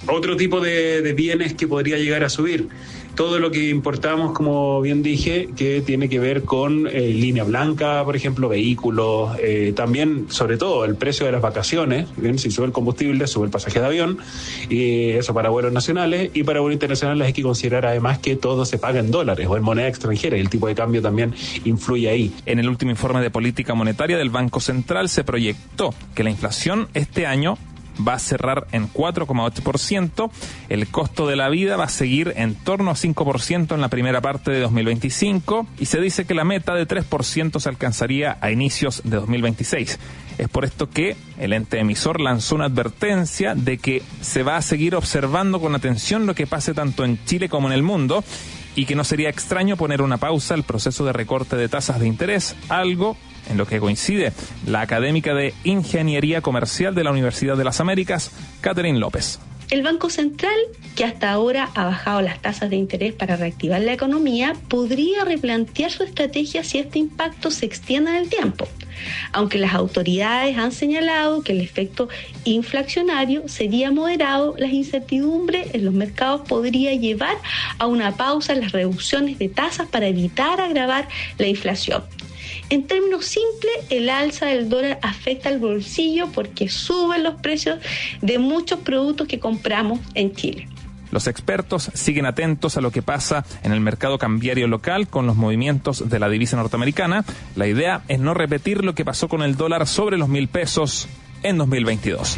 Otro tipo de, de bienes que podría llegar a subir. Todo lo que importamos, como bien dije, que tiene que ver con eh, línea blanca, por ejemplo, vehículos, eh, también, sobre todo, el precio de las vacaciones. Bien, si sube el combustible, sube el pasaje de avión, y eso para vuelos nacionales, y para vuelos internacionales hay que considerar además que todo se paga en dólares o en moneda extranjera, y el tipo de cambio también influye ahí. En el último informe de política monetaria del Banco Central se proyectó que la inflación este año va a cerrar en cuatro coma ocho por ciento, el costo de la vida va a seguir en torno a cinco por ciento en la primera parte de dos mil veinticinco y se dice que la meta de tres por ciento se alcanzaría a inicios de dos mil veintiséis. Es por esto que el ente emisor lanzó una advertencia de que se va a seguir observando con atención lo que pase tanto en Chile como en el mundo y que no sería extraño poner una pausa al proceso de recorte de tasas de interés, algo en lo que coincide la académica de Ingeniería Comercial de la Universidad de las Américas, Catherine López. El Banco Central, que hasta ahora ha bajado las tasas de interés para reactivar la economía, podría replantear su estrategia si este impacto se extiende en el tiempo. Aunque las autoridades han señalado que el efecto inflacionario sería moderado, las incertidumbres en los mercados podría llevar a una pausa en las reducciones de tasas para evitar agravar la inflación. En términos simples, el alza del dólar afecta al bolsillo porque suben los precios de muchos productos que compramos en Chile. Los expertos siguen atentos a lo que pasa en el mercado cambiario local con los movimientos de la divisa norteamericana. La idea es no repetir lo que pasó con el dólar sobre los mil pesos en dos mil veintidós.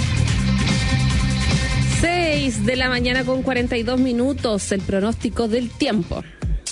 seis de la mañana con cuarenta y dos minutos, el pronóstico del tiempo.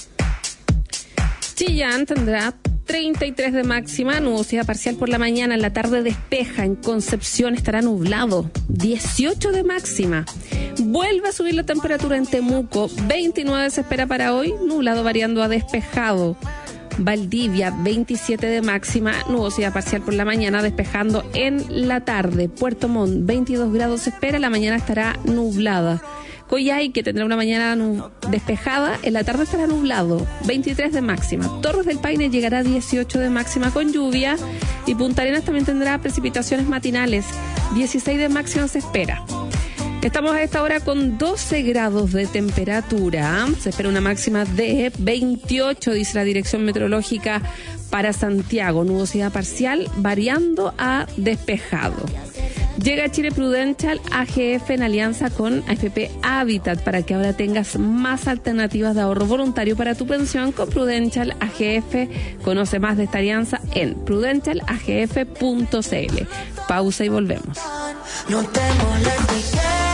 Chillán tendrá treinta y tres de máxima, nubosidad parcial por la mañana, en la tarde despeja, en Concepción estará nublado, dieciocho de máxima. Vuelve a subir la temperatura en Temuco, veintinueve se espera para hoy, nublado variando a despejado. Valdivia, veintisiete de máxima, nubosidad parcial por la mañana, despejando en la tarde. Puerto Montt, veintidós grados se espera, la mañana estará nublada. Coyhai, que tendrá una mañana despejada, en la tarde estará nublado, veintitrés de máxima. Torres del Paine llegará a dieciocho de máxima con lluvia y Punta Arenas también tendrá precipitaciones matinales, dieciséis de máxima se espera. Estamos a esta hora con doce grados de temperatura, se espera una máxima de veintiocho, dice la Dirección Meteorológica para Santiago, nubosidad parcial variando a despejado. Llega a Chile Prudential A G F en alianza con A F P Habitat para que ahora tengas más alternativas de ahorro voluntario para tu pensión con Prudential A G F. Conoce más de esta alianza en prudential a g f punto c l. Pausa y volvemos. No te molestes,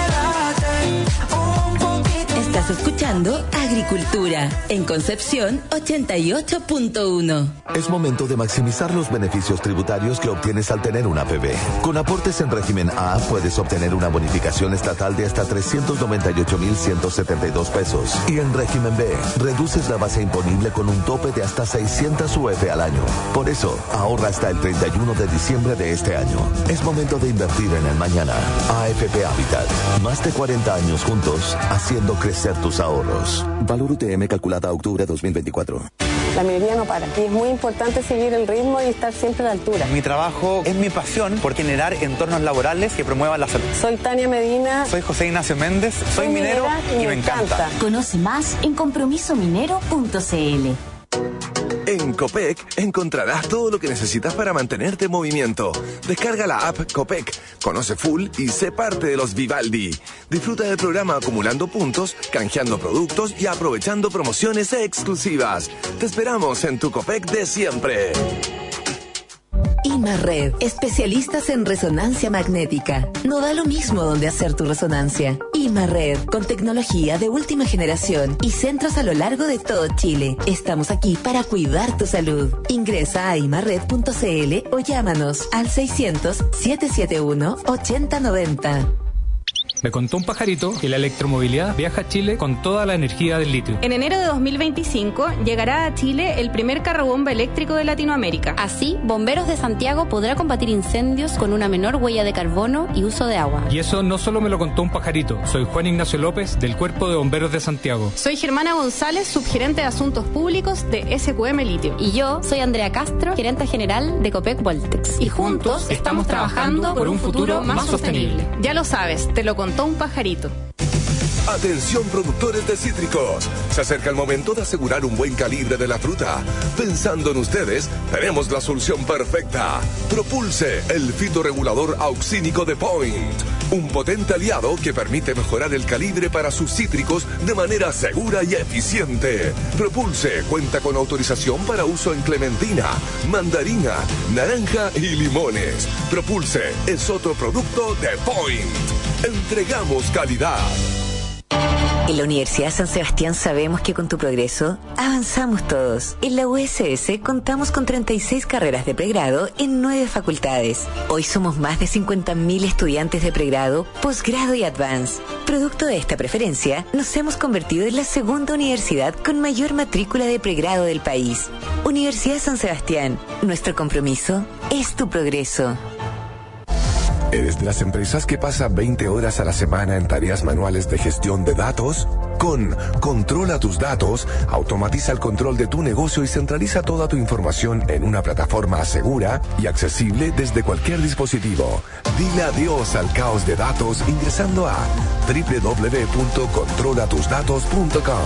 quédate un poquito. Estás escuchando Agricultura en Concepción ochenta y ocho punto uno. Es momento de maximizar los beneficios tributarios que obtienes al tener una P B. Con aportes en régimen A puedes obtener una bonificación estatal de hasta trescientos noventa y ocho mil ciento setenta y dos pesos. Y en régimen B reduces la base imponible con un tope de hasta seiscientas U F al año. Por eso, ahorra hasta el treinta y uno de diciembre de este año. Es momento de invertir en el mañana. A F P Habitat. Más de cuarenta años juntos, haciendo crecer tus ahorros. Valor U T M calculada a octubre dos mil veinticuatro. La minería no para y es muy importante seguir el ritmo y estar siempre a la altura. Mi trabajo es mi pasión por generar entornos laborales que promuevan la salud. Soy Tania Medina. Soy José Ignacio Méndez. Soy, soy minero y, y me encanta. encanta. Conoce más en compromiso minero punto c l. En Copec encontrarás todo lo que necesitas para mantenerte en movimiento. Descarga la app Copec, conoce full y sé parte de los Vivaldi. Disfruta del programa acumulando puntos, canjeando productos y aprovechando promociones exclusivas. Te esperamos en tu Copec de siempre. Imarred, especialistas en resonancia magnética. No da lo mismo donde hacer tu resonancia. Imarred, con tecnología de última generación y centros a lo largo de todo Chile. Estamos aquí para cuidar tu salud. Ingresa a imarred punto c l o llámanos al seiscientos, setecientos setenta y uno, ochenta noventa. Me contó un pajarito que la electromovilidad viaja a Chile con toda la energía del litio. En enero de dos mil veinticinco llegará a Chile el primer carrobomba eléctrico de Latinoamérica. Así, Bomberos de Santiago podrá combatir incendios con una menor huella de carbono y uso de agua. Y eso no solo me lo contó un pajarito. Soy Juan Ignacio López, del Cuerpo de Bomberos de Santiago. Soy Germana González, subgerente de Asuntos Públicos de S Q M Litio. Y yo soy Andrea Castro, gerente general de Copec Voltex. Y juntos estamos trabajando por un futuro más sostenible. Ya lo sabes, te lo conté contó un pajarito. Atención productores de cítricos, se acerca el momento de asegurar un buen calibre de la fruta. Pensando en ustedes, tenemos la solución perfecta. Propulse, el fitorregulador auxínico de Point. Un potente aliado que permite mejorar el calibre para sus cítricos de manera segura y eficiente. Propulse cuenta con autorización para uso en clementina, mandarina, naranja y limones. Propulse es otro producto de Point. Entregamos calidad. En la Universidad San Sebastián sabemos que con tu progreso avanzamos todos. En la U S S contamos con treinta y seis carreras de pregrado en nueve facultades. Hoy somos más de cincuenta mil estudiantes de pregrado, posgrado y advance. Producto de esta preferencia, nos hemos convertido en la segunda universidad con mayor matrícula de pregrado del país. Universidad San Sebastián, nuestro compromiso es tu progreso. ¿Eres de las empresas que pasa veinte horas a la semana en tareas manuales de gestión de datos? Con Controla tus datos, automatiza el control de tu negocio y centraliza toda tu información en una plataforma segura y accesible desde cualquier dispositivo. Dile adiós al caos de datos ingresando a doble u doble u doble u punto controla tus datos punto com.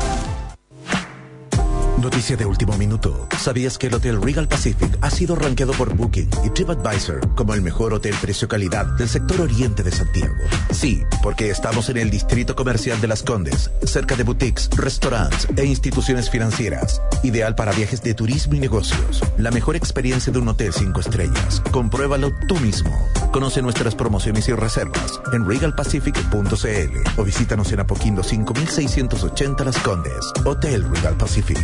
Noticia de último minuto. ¿Sabías que el Hotel Regal Pacific ha sido rankeado por Booking y TripAdvisor como el mejor hotel precio-calidad del sector oriente de Santiago? Sí, porque estamos en el distrito comercial de Las Condes, cerca de boutiques, restaurantes e instituciones financieras. Ideal para viajes de turismo y negocios. La mejor experiencia de un hotel cinco estrellas. Compruébalo tú mismo. Conoce nuestras promociones y reservas en regal pacific punto c l o visítanos en Apoquindo cinco mil seiscientos ochenta Las Condes. Hotel Regal Pacific.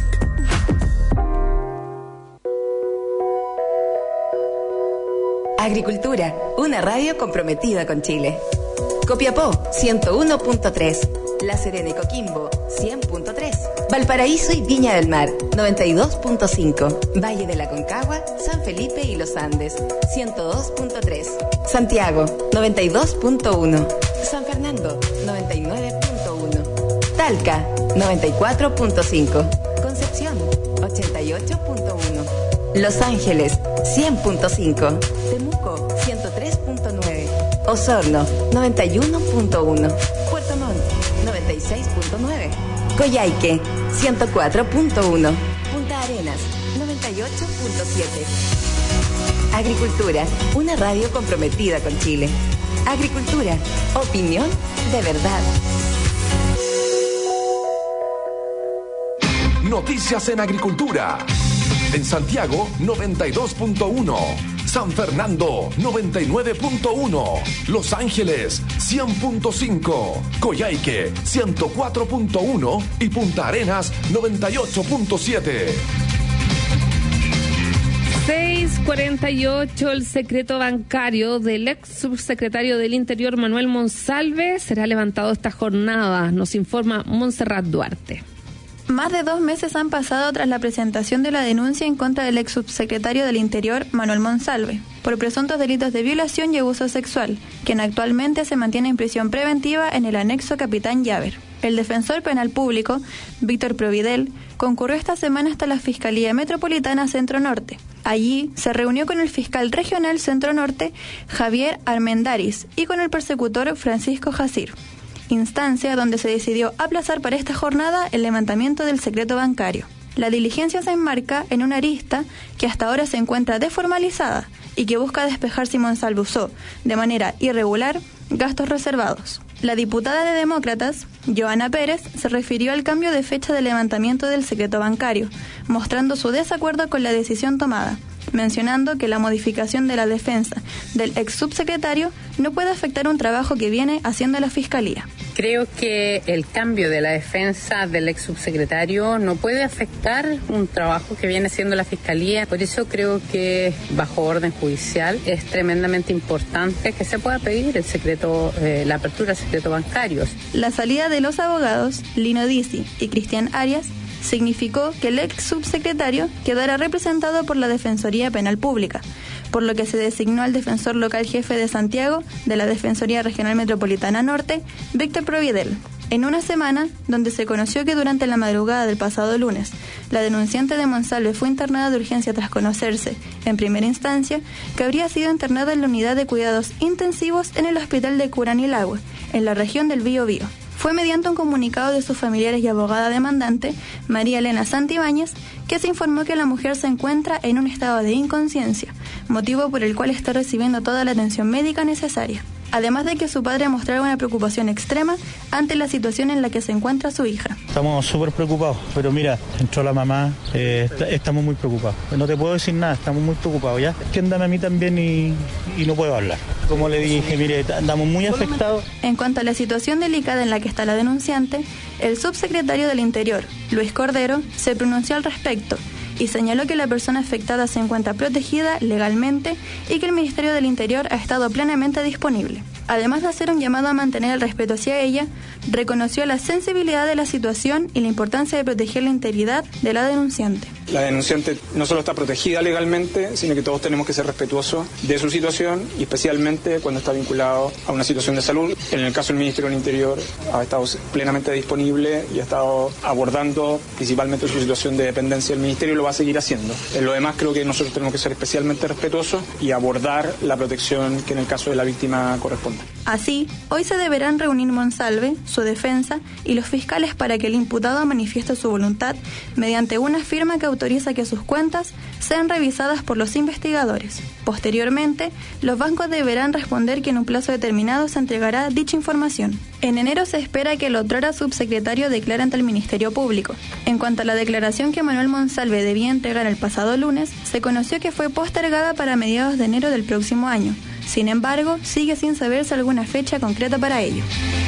Agricultura, una radio comprometida con Chile. Copiapó, ciento uno punto tres. La Serena y Coquimbo, cien punto tres. Valparaíso y Viña del Mar, noventa y dos punto cinco. Valle de la Concagua, San Felipe y Los Andes, ciento dos punto tres. Santiago, noventa y dos punto uno. San Fernando, noventa y nueve punto uno. Talca, noventa y cuatro punto cinco. Concepción, ochenta y ocho punto uno. Los Ángeles, cien punto cinco. Temuco, ciento tres punto nueve. Osorno, noventa y uno punto uno. Puerto Montt, noventa y seis punto nueve. Coyhaique, ciento cuatro punto uno. Punta Arenas, noventa y ocho punto siete. Agricultura, una radio comprometida con Chile. Agricultura, opinión de verdad. Noticias en agricultura. En Santiago, noventa y dos punto uno. San Fernando, noventa y nueve punto uno. Los Ángeles, cien punto cinco. Coyhaique, ciento cuatro punto uno. Y Punta Arenas, noventa y ocho punto siete. seis cuarenta y ocho, el secreto bancario del ex subsecretario del Interior Manuel Monsalve será levantado esta jornada, nos informa Montserrat Duarte. Más de dos meses han pasado tras la presentación de la denuncia en contra del ex subsecretario del Interior, Manuel Monsalve, por presuntos delitos de violación y abuso sexual, quien actualmente se mantiene en prisión preventiva en el anexo Capitán Llaver. El defensor penal público, Víctor Providel, concurrió esta semana hasta la Fiscalía Metropolitana Centro Norte. Allí se reunió con el fiscal regional Centro Norte, Javier Armendáriz, y con el persecutor Francisco Jacir. Instancia donde se decidió aplazar para esta jornada el levantamiento del secreto bancario. La diligencia se enmarca en una arista que hasta ahora se encuentra desformalizada y que busca despejar si Monsalve usó, de manera irregular, gastos reservados. La diputada de Demócratas, Joana Pérez, se refirió al cambio de fecha de levantamiento del secreto bancario, mostrando su desacuerdo con la decisión tomada, mencionando que la modificación de la defensa del ex subsecretario no puede afectar un trabajo que viene haciendo la Fiscalía. Creo que el cambio de la defensa del ex subsecretario no puede afectar un trabajo que viene haciendo la Fiscalía. Por eso creo que bajo orden judicial es tremendamente importante que se pueda pedir el secreto, eh, la apertura del secreto bancario. La salida de los abogados Lino Dizzi y Cristian Arias significó que el ex subsecretario quedara representado por la Defensoría Penal Pública, por lo que se designó al defensor local jefe de Santiago de la Defensoría Regional Metropolitana Norte, Víctor Providel, en una semana donde se conoció que durante la madrugada del pasado lunes, la denunciante de Monsalve fue internada de urgencia tras conocerse, en primera instancia, que habría sido internada en la unidad de cuidados intensivos en el hospital de Curanilahue, en la región del Bío-Bío. Fue mediante un comunicado de sus familiares y abogada demandante, María Elena Santibáñez, que se informó que la mujer se encuentra en un estado de inconsciencia, motivo por el cual está recibiendo toda la atención médica necesaria. Además de que su padre mostraba una preocupación extrema ante la situación en la que se encuentra su hija. Estamos súper preocupados, pero mira, entró la mamá, eh, est- estamos muy preocupados. No te puedo decir nada, estamos muy preocupados, ¿ya? Es que andame a mí también y, y no puedo hablar. Como le dije, mire, andamos muy afectados. En cuanto a la situación delicada en la que está la denunciante, el subsecretario del Interior, Luis Cordero, se pronunció al respecto y señaló que la persona afectada se encuentra protegida legalmente y que el Ministerio del Interior ha estado plenamente disponible. Además de hacer un llamado a mantener el respeto hacia ella, reconoció la sensibilidad de la situación y la importancia de proteger la integridad de la denunciante. La denunciante no solo está protegida legalmente, sino que todos tenemos que ser respetuosos de su situación y especialmente cuando está vinculado a una situación de salud. En el caso del Ministerio del Interior ha estado plenamente disponible y ha estado abordando principalmente su situación de dependencia del Ministerio y lo va a seguir haciendo. En lo demás creo que nosotros tenemos que ser especialmente respetuosos y abordar la protección que en el caso de la víctima corresponde. Así, hoy se deberán reunir Monsalve, su defensa y los fiscales para que el imputado manifieste su voluntad mediante una firma que autoriza que sus cuentas sean revisadas por los investigadores. Posteriormente, los bancos deberán responder que en un plazo determinado se entregará dicha información. En enero se espera que el otrora subsecretario declare ante el Ministerio Público. En cuanto a la declaración que Manuel Monsalve debía entregar el pasado lunes, se conoció que fue postergada para mediados de enero del próximo año. Sin embargo, sigue sin saberse alguna fecha concreta para ello.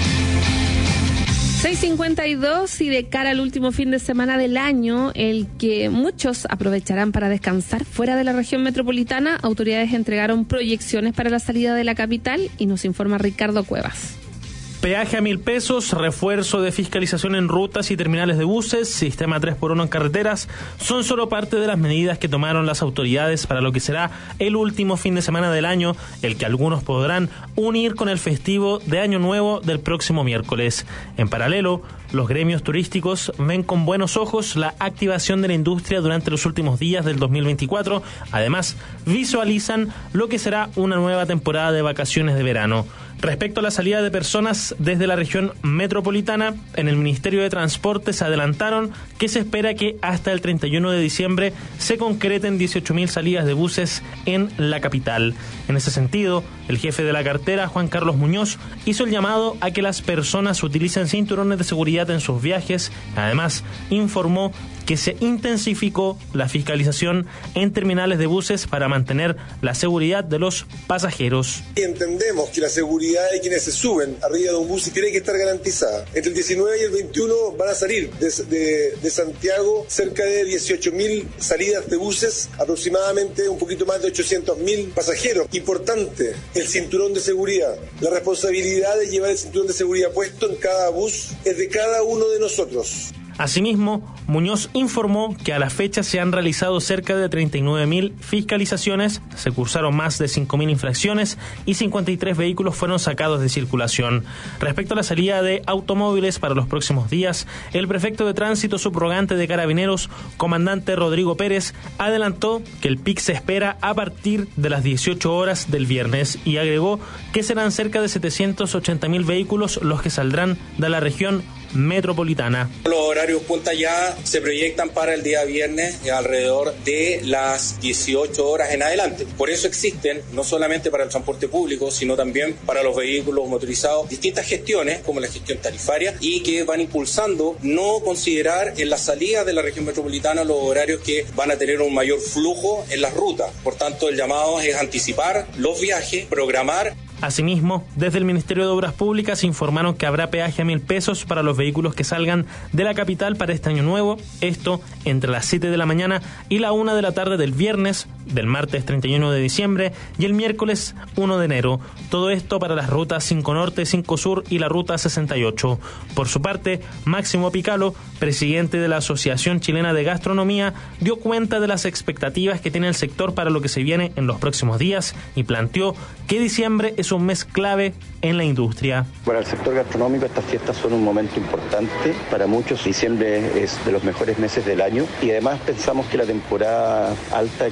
seis cincuenta y dos y de cara al último fin de semana del año, el que muchos aprovecharán para descansar fuera de la región metropolitana, autoridades entregaron proyecciones para la salida de la capital y nos informa Ricardo Cuevas. Peaje a mil pesos, refuerzo de fiscalización en rutas y terminales de buses, sistema tres por uno en carreteras, son solo parte de las medidas que tomaron las autoridades para lo que será el último fin de semana del año, el que algunos podrán unir con el festivo de Año Nuevo del próximo miércoles. En paralelo, los gremios turísticos ven con buenos ojos la activación de la industria durante los últimos días del dos mil veinticuatro. Además, visualizan lo que será una nueva temporada de vacaciones de verano. Respecto a la salida de personas desde la región metropolitana, en el Ministerio de Transporte se adelantaron que se espera que hasta el treinta y uno de diciembre se concreten dieciocho mil salidas de buses en la capital. En ese sentido, el jefe de la cartera, Juan Carlos Muñoz, hizo el llamado a que las personas utilicen cinturones de seguridad en sus viajes. Además, informó que se intensificó la fiscalización en terminales de buses para mantener la seguridad de los pasajeros. Entendemos que la seguridad de quienes se suben arriba de un bus tiene que estar garantizada. Entre el diecinueve y el veintiuno van a salir de, de, de Santiago cerca de dieciocho mil salidas de buses, aproximadamente un poquito más de ochocientos mil pasajeros. Importante, el cinturón de seguridad. La responsabilidad de llevar el cinturón de seguridad puesto en cada bus es de cada uno de nosotros. Asimismo, Muñoz informó que a la fecha se han realizado cerca de treinta y nueve mil fiscalizaciones, se cursaron más de cinco mil infracciones y cincuenta y tres vehículos fueron sacados de circulación. Respecto a la salida de automóviles para los próximos días, el prefecto de tránsito subrogante de Carabineros, comandante Rodrigo Pérez, adelantó que el pic se espera a partir de las dieciocho horas del viernes y agregó que serán cerca de setecientos ochenta mil vehículos los que saldrán de la región metropolitana. Los horarios punta ya se proyectan para el día viernes alrededor de las dieciocho horas en adelante. Por eso existen, no solamente para el transporte público, sino también para los vehículos motorizados, distintas gestiones, como la gestión tarifaria, y que van impulsando no considerar en la salida de la región metropolitana los horarios que van a tener un mayor flujo en las rutas. Por tanto, el llamado es anticipar los viajes, programar. Asimismo, desde el Ministerio de Obras Públicas informaron que habrá peaje a mil pesos para los vehículos que salgan de la capital para este año nuevo, esto entre las siete de la mañana y la una de la tarde del viernes, del martes treinta y uno de diciembre y el miércoles uno de enero. Todo esto para las rutas cinco Norte, cinco Sur y la ruta sesenta y ocho. Por su parte, Máximo Picalo, presidente de la Asociación Chilena de Gastronomía, dio cuenta de las expectativas que tiene el sector para lo que se viene en los próximos días y planteó que diciembre es un mes clave en la industria. Para el sector gastronómico estas fiestas son un momento importante. Para muchos diciembre es de los mejores meses del año y además pensamos que la temporada alta que se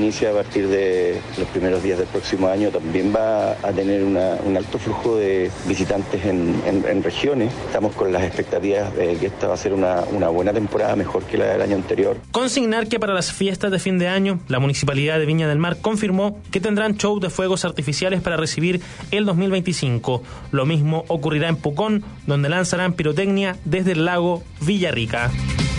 inicia a partir de los primeros días del próximo año también va a tener una, un alto flujo de visitantes en, en, en regiones. Estamos con las expectativas de que esta va a ser una, una buena temporada, mejor que la del año anterior. Consignar que para las fiestas de fin de año, la Municipalidad de Viña del Mar confirmó que tendrán show de fuegos artificiales para recibir el dos mil veinticinco. Lo mismo ocurrirá en Pucón, donde lanzarán pirotecnia desde el lago Villarrica.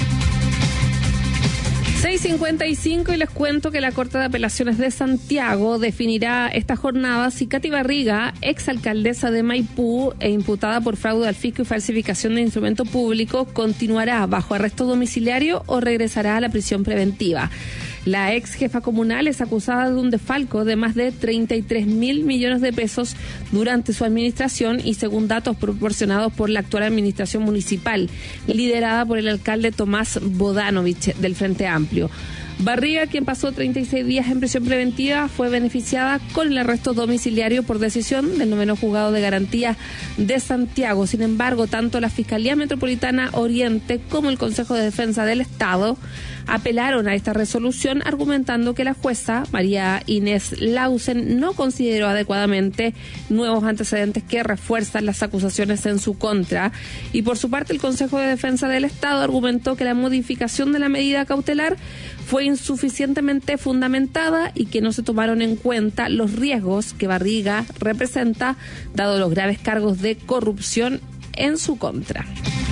seis cincuenta y cinco y les cuento que la Corte de Apelaciones de Santiago definirá esta jornada si Katy Barriga, exalcaldesa de Maipú e imputada por fraude al fisco y falsificación de instrumento público, continuará bajo arresto domiciliario o regresará a la prisión preventiva. La ex jefa comunal es acusada de un desfalco de más de treinta y tres mil millones de pesos durante su administración y según datos proporcionados por la actual administración municipal, liderada por el alcalde Tomás Bodanovich del Frente Amplio. Barriga, quien pasó treinta y seis días en prisión preventiva, fue beneficiada con el arresto domiciliario por decisión del noveno juzgado de garantía de Santiago. Sin embargo, tanto la Fiscalía Metropolitana Oriente como el Consejo de Defensa del Estado apelaron a esta resolución argumentando que la jueza María Inés Lausen no consideró adecuadamente nuevos antecedentes que refuerzan las acusaciones en su contra. Y por su parte, el Consejo de Defensa del Estado argumentó que la modificación de la medida cautelar fue insuficientemente fundamentada y que no se tomaron en cuenta los riesgos que Barriga representa, dado los graves cargos de corrupción en su contra.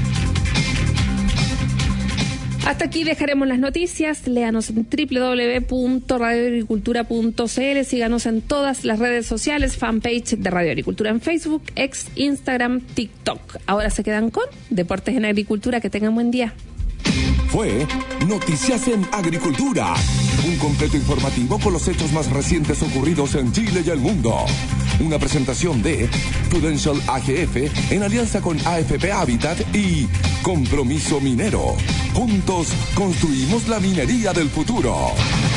Hasta aquí dejaremos las noticias. Léanos en doble u doble u doble u punto radio agricultura punto c l. Síganos en todas las redes sociales, fanpage de Radio Agricultura en Facebook, ex, Instagram, TikTok. Ahora se quedan con Deportes en Agricultura. Que tengan buen día. Fue Noticias en Agricultura, un completo informativo con los hechos más recientes ocurridos en Chile y el mundo. Una presentación de Prudential A G F en alianza con A F P Habitat y Compromiso Minero. Juntos construimos la minería del futuro.